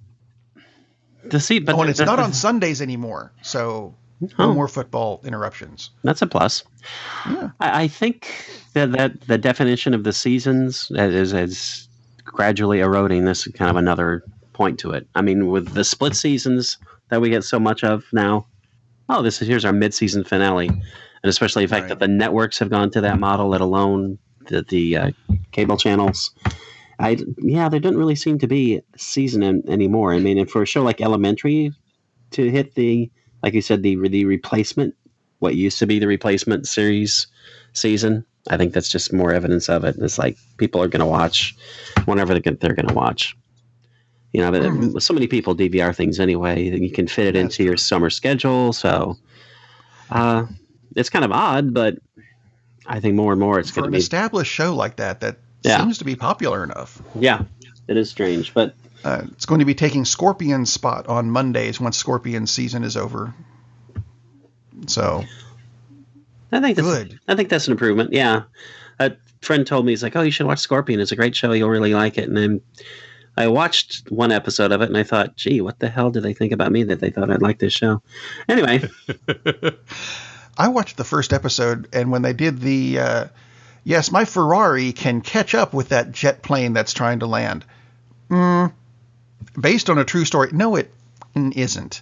B: the see, but
A: oh, and it's
B: the,
A: not
B: the,
A: on Sundays anymore, so no
B: oh,
A: more football interruptions.
B: That's a plus.
A: Yeah.
B: I, I think that, that the definition of the seasons is, is gradually eroding. This is kind of another point to it. I mean, with the split seasons that we get so much of now, oh, this is here's our mid-season finale, and especially the fact
A: Right.
B: that the networks have gone to that model, let alone the, the uh, cable channels. I yeah, there didn't really seem to be a season in, anymore. I mean, and for a show like Elementary to hit the, like you said, the the replacement, what used to be the replacement series season, I think that's just more evidence of it. It's like people are going to watch whenever they're going they're going to watch. You know, but
A: Mm-hmm.
B: so many people D V R things anyway. You can fit it
A: That's
B: into your summer schedule. So Uh, it's kind of odd, but I think more and more it's
A: For
B: going
A: an
B: to be.
A: established show like that, that
B: Yeah.
A: seems to be popular enough.
B: Yeah, it is strange, but
A: Uh, it's going to be taking Scorpion's spot on Mondays once Scorpion's season is over. So,
B: I think that's,
A: good.
B: I think that's an improvement. Yeah, a friend told me, he's like, "Oh, you should watch Scorpion. It's a great show. You'll really like it." And then I watched one episode of it, and I thought, "Gee, what the hell did they think about me that they thought I'd like this show?" Anyway,
A: I watched the first episode, and when they did the, uh, yes, my Ferrari can catch up with that jet plane that's trying to land. Mm, based on a true story. No, it isn't.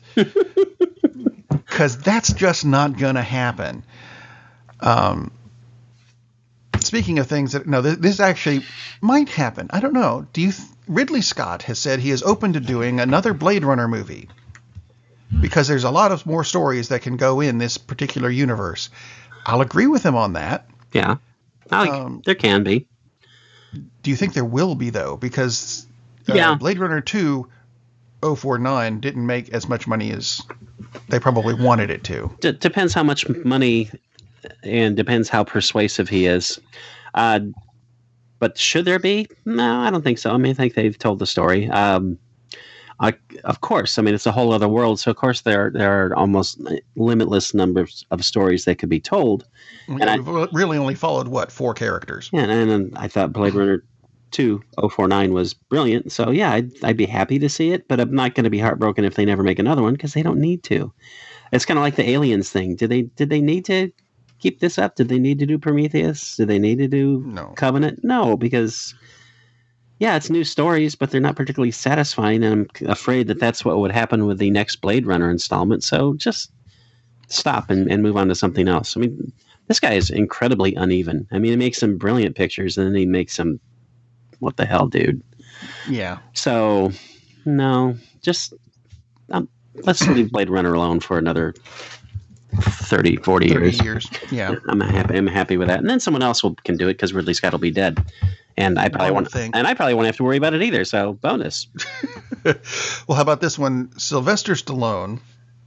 A: Because that's just not going to happen. Um, speaking of things that, no, this, this actually might happen. I don't know. Do you? Th- Ridley Scott has said he is open to doing another Blade Runner movie. Because there's a lot of more stories that can go in this particular universe. I'll agree with him on that.
B: yeah, I,
A: Um,
B: there can be.
A: Do you think there will be, though? Because uh,
B: Yeah.
A: Blade Runner two oh forty-nine didn't make as much money as they probably wanted it to.
B: D- depends how much money, and depends how persuasive he is. Uh, but should there be? No, I don't think so. I mean, I think they've told the story. Um, I, of course, I mean, it's a whole other world. So, of course, there there are almost limitless numbers of stories that could be told.
A: And
B: I-
A: We've really only followed, what, four characters?
B: Yeah, and, and I thought Blade Runner two oh forty-nine was brilliant. So, yeah, I'd, I'd be happy to see it, but I'm not going to be heartbroken if they never make another one because they don't need to. It's kind of like the Aliens thing. Did they did they need to keep this up? Did they need to do Prometheus? Did they need to do
A: No.
B: Covenant? No, because, yeah, it's new stories, but they're not particularly satisfying, and I'm afraid that that's what would happen with the next Blade Runner installment. So just stop and, and move on to something else. I mean, this guy is incredibly uneven. I mean, he makes some brilliant pictures, and then he makes some, what the hell, dude?
A: Yeah.
B: So, no, just um, let's leave Blade Runner alone for another thirty, forty
A: thirty
B: years.
A: years. Yeah.
B: I'm happy. I'm happy with that, and then someone else will can do it because Ridley Scott will be dead, and I probably
A: One
B: won't.
A: thing.
B: And I probably won't have to worry about it either. So bonus.
A: Well, how about this one? Sylvester Stallone.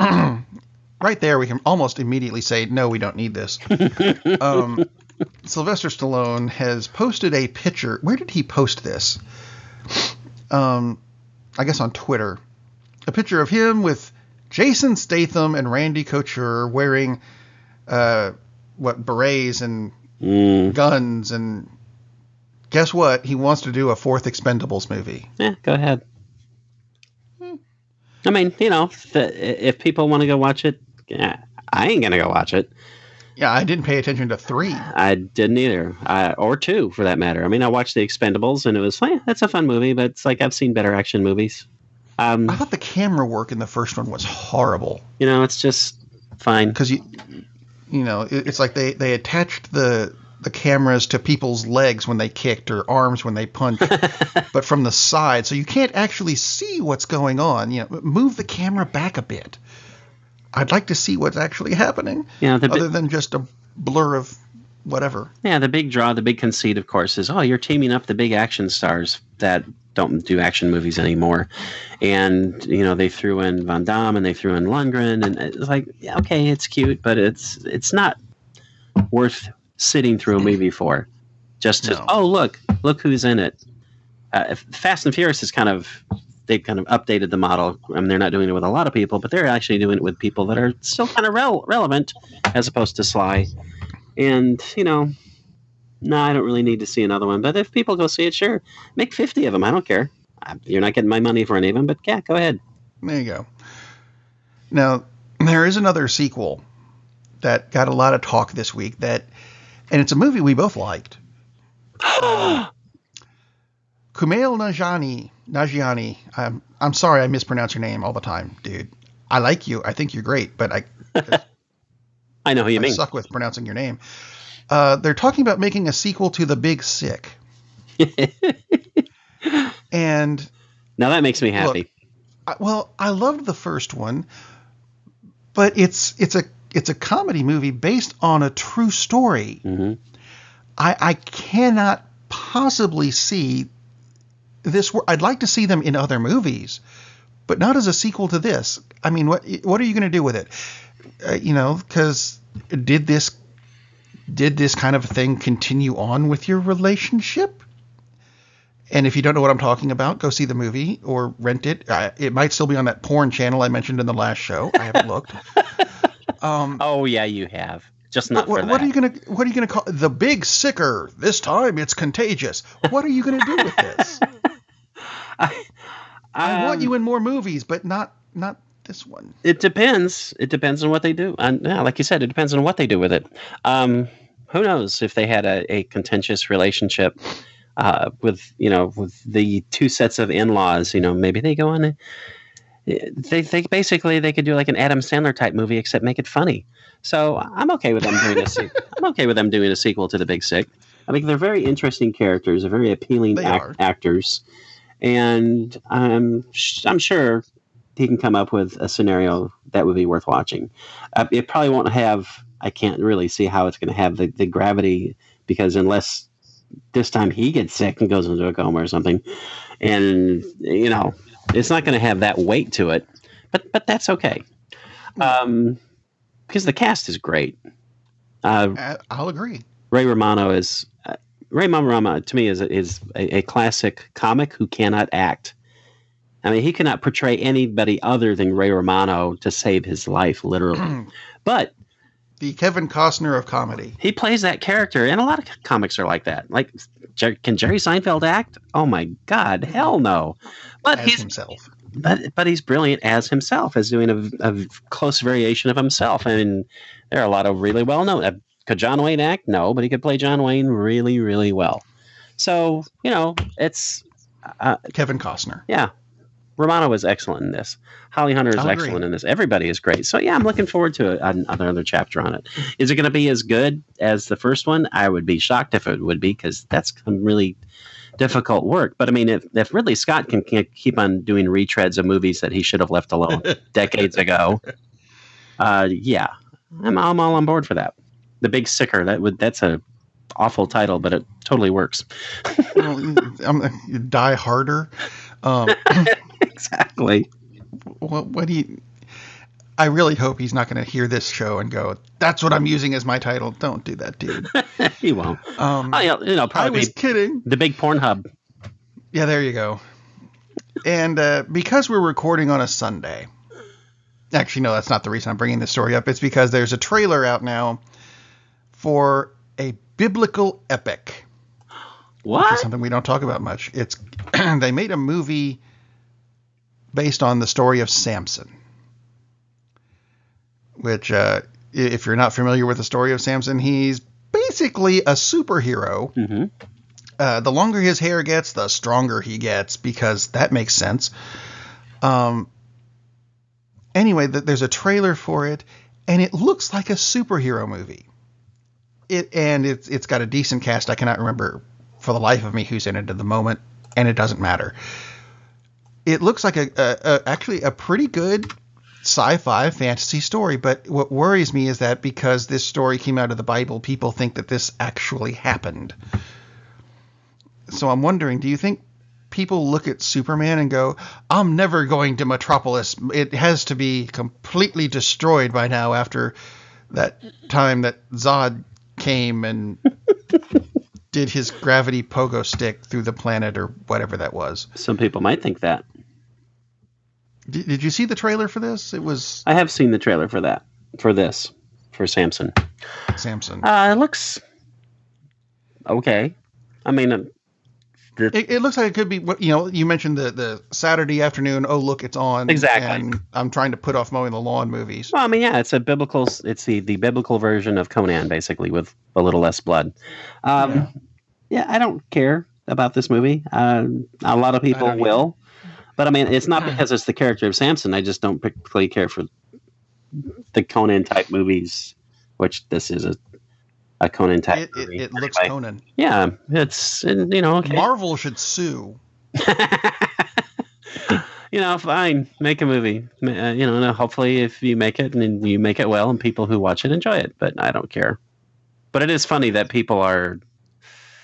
A: Right there, we can almost immediately say, no, we don't need this. um, Sylvester Stallone has posted a picture. Where did he post this? Um, I guess on Twitter. A picture of him with Jason Statham and Randy Couture wearing, uh, what, berets and
B: Mm.
A: guns. And guess what? He wants to do a fourth Expendables movie.
B: Yeah, go ahead. I mean, you know, if, if people want to go watch it, yeah, I ain't gonna go watch it.
A: Yeah, I didn't pay attention to three.
B: I didn't either, I, or two for that matter. I mean, I watched The Expendables, and it was fine. That's a fun movie, but it's like I've seen better action movies. Um,
A: I thought the camera work in the first one was horrible.
B: you know, it's just fine.
A: Because you, you know, it, it's like they, they attached the the cameras to people's legs when they kicked or arms when they punched, but from the side, so you can't actually see what's going on. You know, move the camera back a bit. I'd like to see what's actually happening,
B: Yeah, the bi-
A: other than just a blur of whatever.
B: Yeah, the big draw, the big conceit, of course, is oh, you're teaming up the big action stars that don't do action movies anymore, and you know they threw in Van Damme and they threw in Lundgren, and it's like, yeah, okay, it's cute, but it's it's not worth sitting through a movie for. Just to
A: No.
B: oh look, look who's in it. Uh, Fast and Furious is kind of they've kind of updated the model. I mean, they're not doing it with a lot of people, but they're actually doing it with people that are still kind of rel- relevant, as opposed to Sly. And you know. No, I don't really need to see another one. But if people go see it, sure. Make fifty of them. I don't care. I- You're not getting my money for any of them, but yeah, go ahead.
A: There you go. Now, there is another sequel that got a lot of talk this week, that, and it's a movie we both liked. Kumail Nanjiani, Nanjiani. I'm I'm sorry I mispronounce your name all the time, dude. I like you. I think you're great, but I,
B: I know who you
A: I
B: mean.
A: suck with pronouncing your name. Uh, they're talking about making a sequel to The Big Sick, and
B: Now that makes me happy.
A: I, well, I loved the first one, but it's it's a it's a comedy movie based on a true story.
B: hmm
A: I, I cannot possibly see this. wor- I'd like to see them in other movies, but not as a sequel to this. I mean, what what are you going to do with it? Uh, you know, because did this did this kind of thing continue on with your relationship? And if you don't know what I'm talking about, go see the movie or rent it. Uh, it might still be on that porn channel I mentioned in the last show. I haven't looked. Um,
B: oh yeah, you have. Just not
A: what,
B: for that.
A: What are you gonna What are you gonna call the Big Sicker? This time it's contagious. What are you gonna do with this?
B: I,
A: I
B: um,
A: want you in more movies, but not not this one.
B: It depends. It depends on what they do. And yeah, like you said, it depends on what they do with it. Um, who knows if they had a, a contentious relationship uh, with you know with the two sets of in-laws? You know, maybe they go on. A, they they basically they could do like an Adam Sandler type movie, except make it funny. So I'm okay with them doing a se- I'm okay with them doing a sequel to The Big Sick. I mean, they're very interesting characters, they're very appealing act- actors, and I'm I'm sure he can come up with a scenario that would be worth watching. Uh, it probably won't have. I can't really see how it's going to have the, the gravity, because unless this time he gets sick and goes into a coma or something, and you know, it's not going to have that weight to it. But but that's okay. Um, because the cast is great. Uh,
A: I'll agree.
B: Ray Romano is uh, Ray Romano to me is is a, a classic comic who cannot act. I mean, he cannot portray anybody other than Ray Romano to save his life, literally. But
A: the Kevin Costner of comedy.
B: He plays that character, and a lot of comics are like that. Like, can Jerry Seinfeld act? Oh my God, hell no! But
A: as
B: he's
A: himself.
B: But but he's brilliant as himself, as doing a, a close variation of himself. I mean, there are a lot of really well known. Uh, could John Wayne act? No, but he could play John Wayne really, really well. So you know, it's uh,
A: Kevin Costner.
B: Yeah, Romano was excellent in this. Holly Hunter is
A: I'll
B: excellent
A: agree.
B: in this. Everybody is great. So yeah, I'm looking forward to a, another chapter on it. Is it going to be as good as the first one? I would be shocked if it would be, because that's some really difficult work. But I mean, if, if Ridley Scott can, can keep on doing retreads of movies that he should have left alone decades ago, uh, yeah, I'm, I'm all on board for that. The Big Sicker, that would that's a awful title, but it totally works.
A: Well, I'm, Die Harder. Um,
B: exactly.
A: What, what do you? I really hope he's not going to hear this show and go, "That's what I'm using as my title." Don't do that, dude.
B: He won't.
A: Um,
B: oh, you know, probably
A: I was kidding.
B: The big Pornhub.
A: Yeah, there you go. And uh, because we're recording on a Sunday, actually, no, that's not the reason I'm bringing this story up. It's because there's a trailer out now for a biblical epic.
B: What?
A: Which is something we don't talk about much. It's they made a movie based on the story of Samson. Which, uh, if you're not familiar with the story of Samson, he's basically a superhero.
B: Mm-hmm.
A: Uh, the longer his hair gets, the stronger he gets, because that makes sense. Um. Anyway, th- there's a trailer for it, and it looks like a superhero movie. It and it's it's got a decent cast. I cannot remember for the life of me who's in it at the moment, and it doesn't matter. It looks like a, a, a actually a pretty good sci-fi fantasy story, but what worries me is that because this story came out of the Bible, people think that this actually happened. So I'm wondering, do you think people look at Superman and go, "I'm never going to Metropolis. It has to be completely destroyed by now after that time that Zod came and did his gravity pogo stick through the planet," or whatever that was?
B: Some people might think that.
A: Did, did you see the trailer for this? It was
B: I have seen the trailer for that, for this, for Samson.
A: Samson.
B: Uh, it looks okay. I mean, uh, the,
A: It, it looks like it could be, you know, you mentioned the, the Saturday afternoon, oh, look, it's on.
B: Exactly.
A: And I'm trying to put off mowing the lawn movies.
B: well, I mean, yeah, it's a biblical. It's the, the biblical version of Conan, basically, with a little less blood. Um, yeah. yeah, I don't care about this movie. Uh, a lot of people will. But I mean, it's not because it's the character of Samson. I just don't particularly care for the Conan type movies, which this is a, a Conan type
A: It,
B: movie.
A: it, it looks
B: Anyway,
A: Conan.
B: Yeah, it's, you know, okay.
A: Marvel should sue.
B: You know, fine, make a movie. Uh, you know, hopefully if you make it and you make it well and people who watch it enjoy it, but I don't care. But it is funny that people are...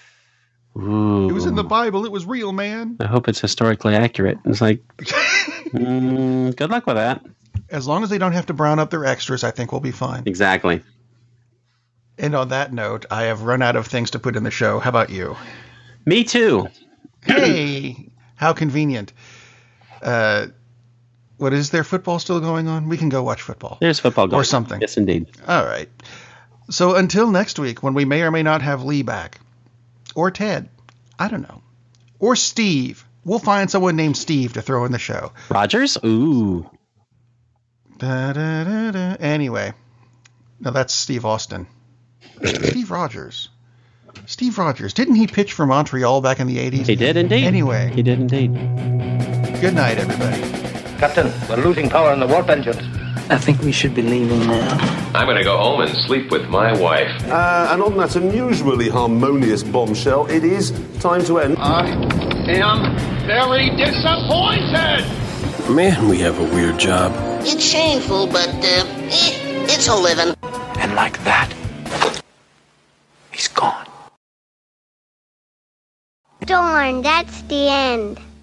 B: Ooh.
A: It was in the Bible. It was real, man.
B: I hope it's historically accurate. It's like, Mm, good luck with that.
A: As long as they don't have to brown up their extras, I think we'll be fine.
B: Exactly.
A: And on that note, I have run out of things to put in the show. How about you?
B: Me too.
A: Hey, how convenient. Uh, what is there? Football still going on? We can go watch football.
B: There's football going
A: or something.
B: On. Yes, indeed.
A: All right. So until next week, when we may or may not have Lee back, or Ted, I don't know, or Steve. We'll find someone named Steve to throw in the show.
B: Rogers? Ooh.
A: Da, da, da, da. Anyway, no, that's Steve Austin. Steve Rogers. Steve Rogers. Didn't he pitch for Montreal back in the eighties?
B: He did indeed.
A: Anyway.
B: He did indeed.
A: Good night, everybody.
C: Captain, we're losing power in the warp engines.
D: I think we should be leaving now.
E: I'm going to go home and sleep with my wife.
F: Uh, and on that unusually harmonious bombshell, it is time to end.
G: I am very disappointed!
H: Man, we have a weird job.
I: It's shameful, but, uh, eh, it's a living.
D: And like that, he's gone.
J: Darn, that's the end.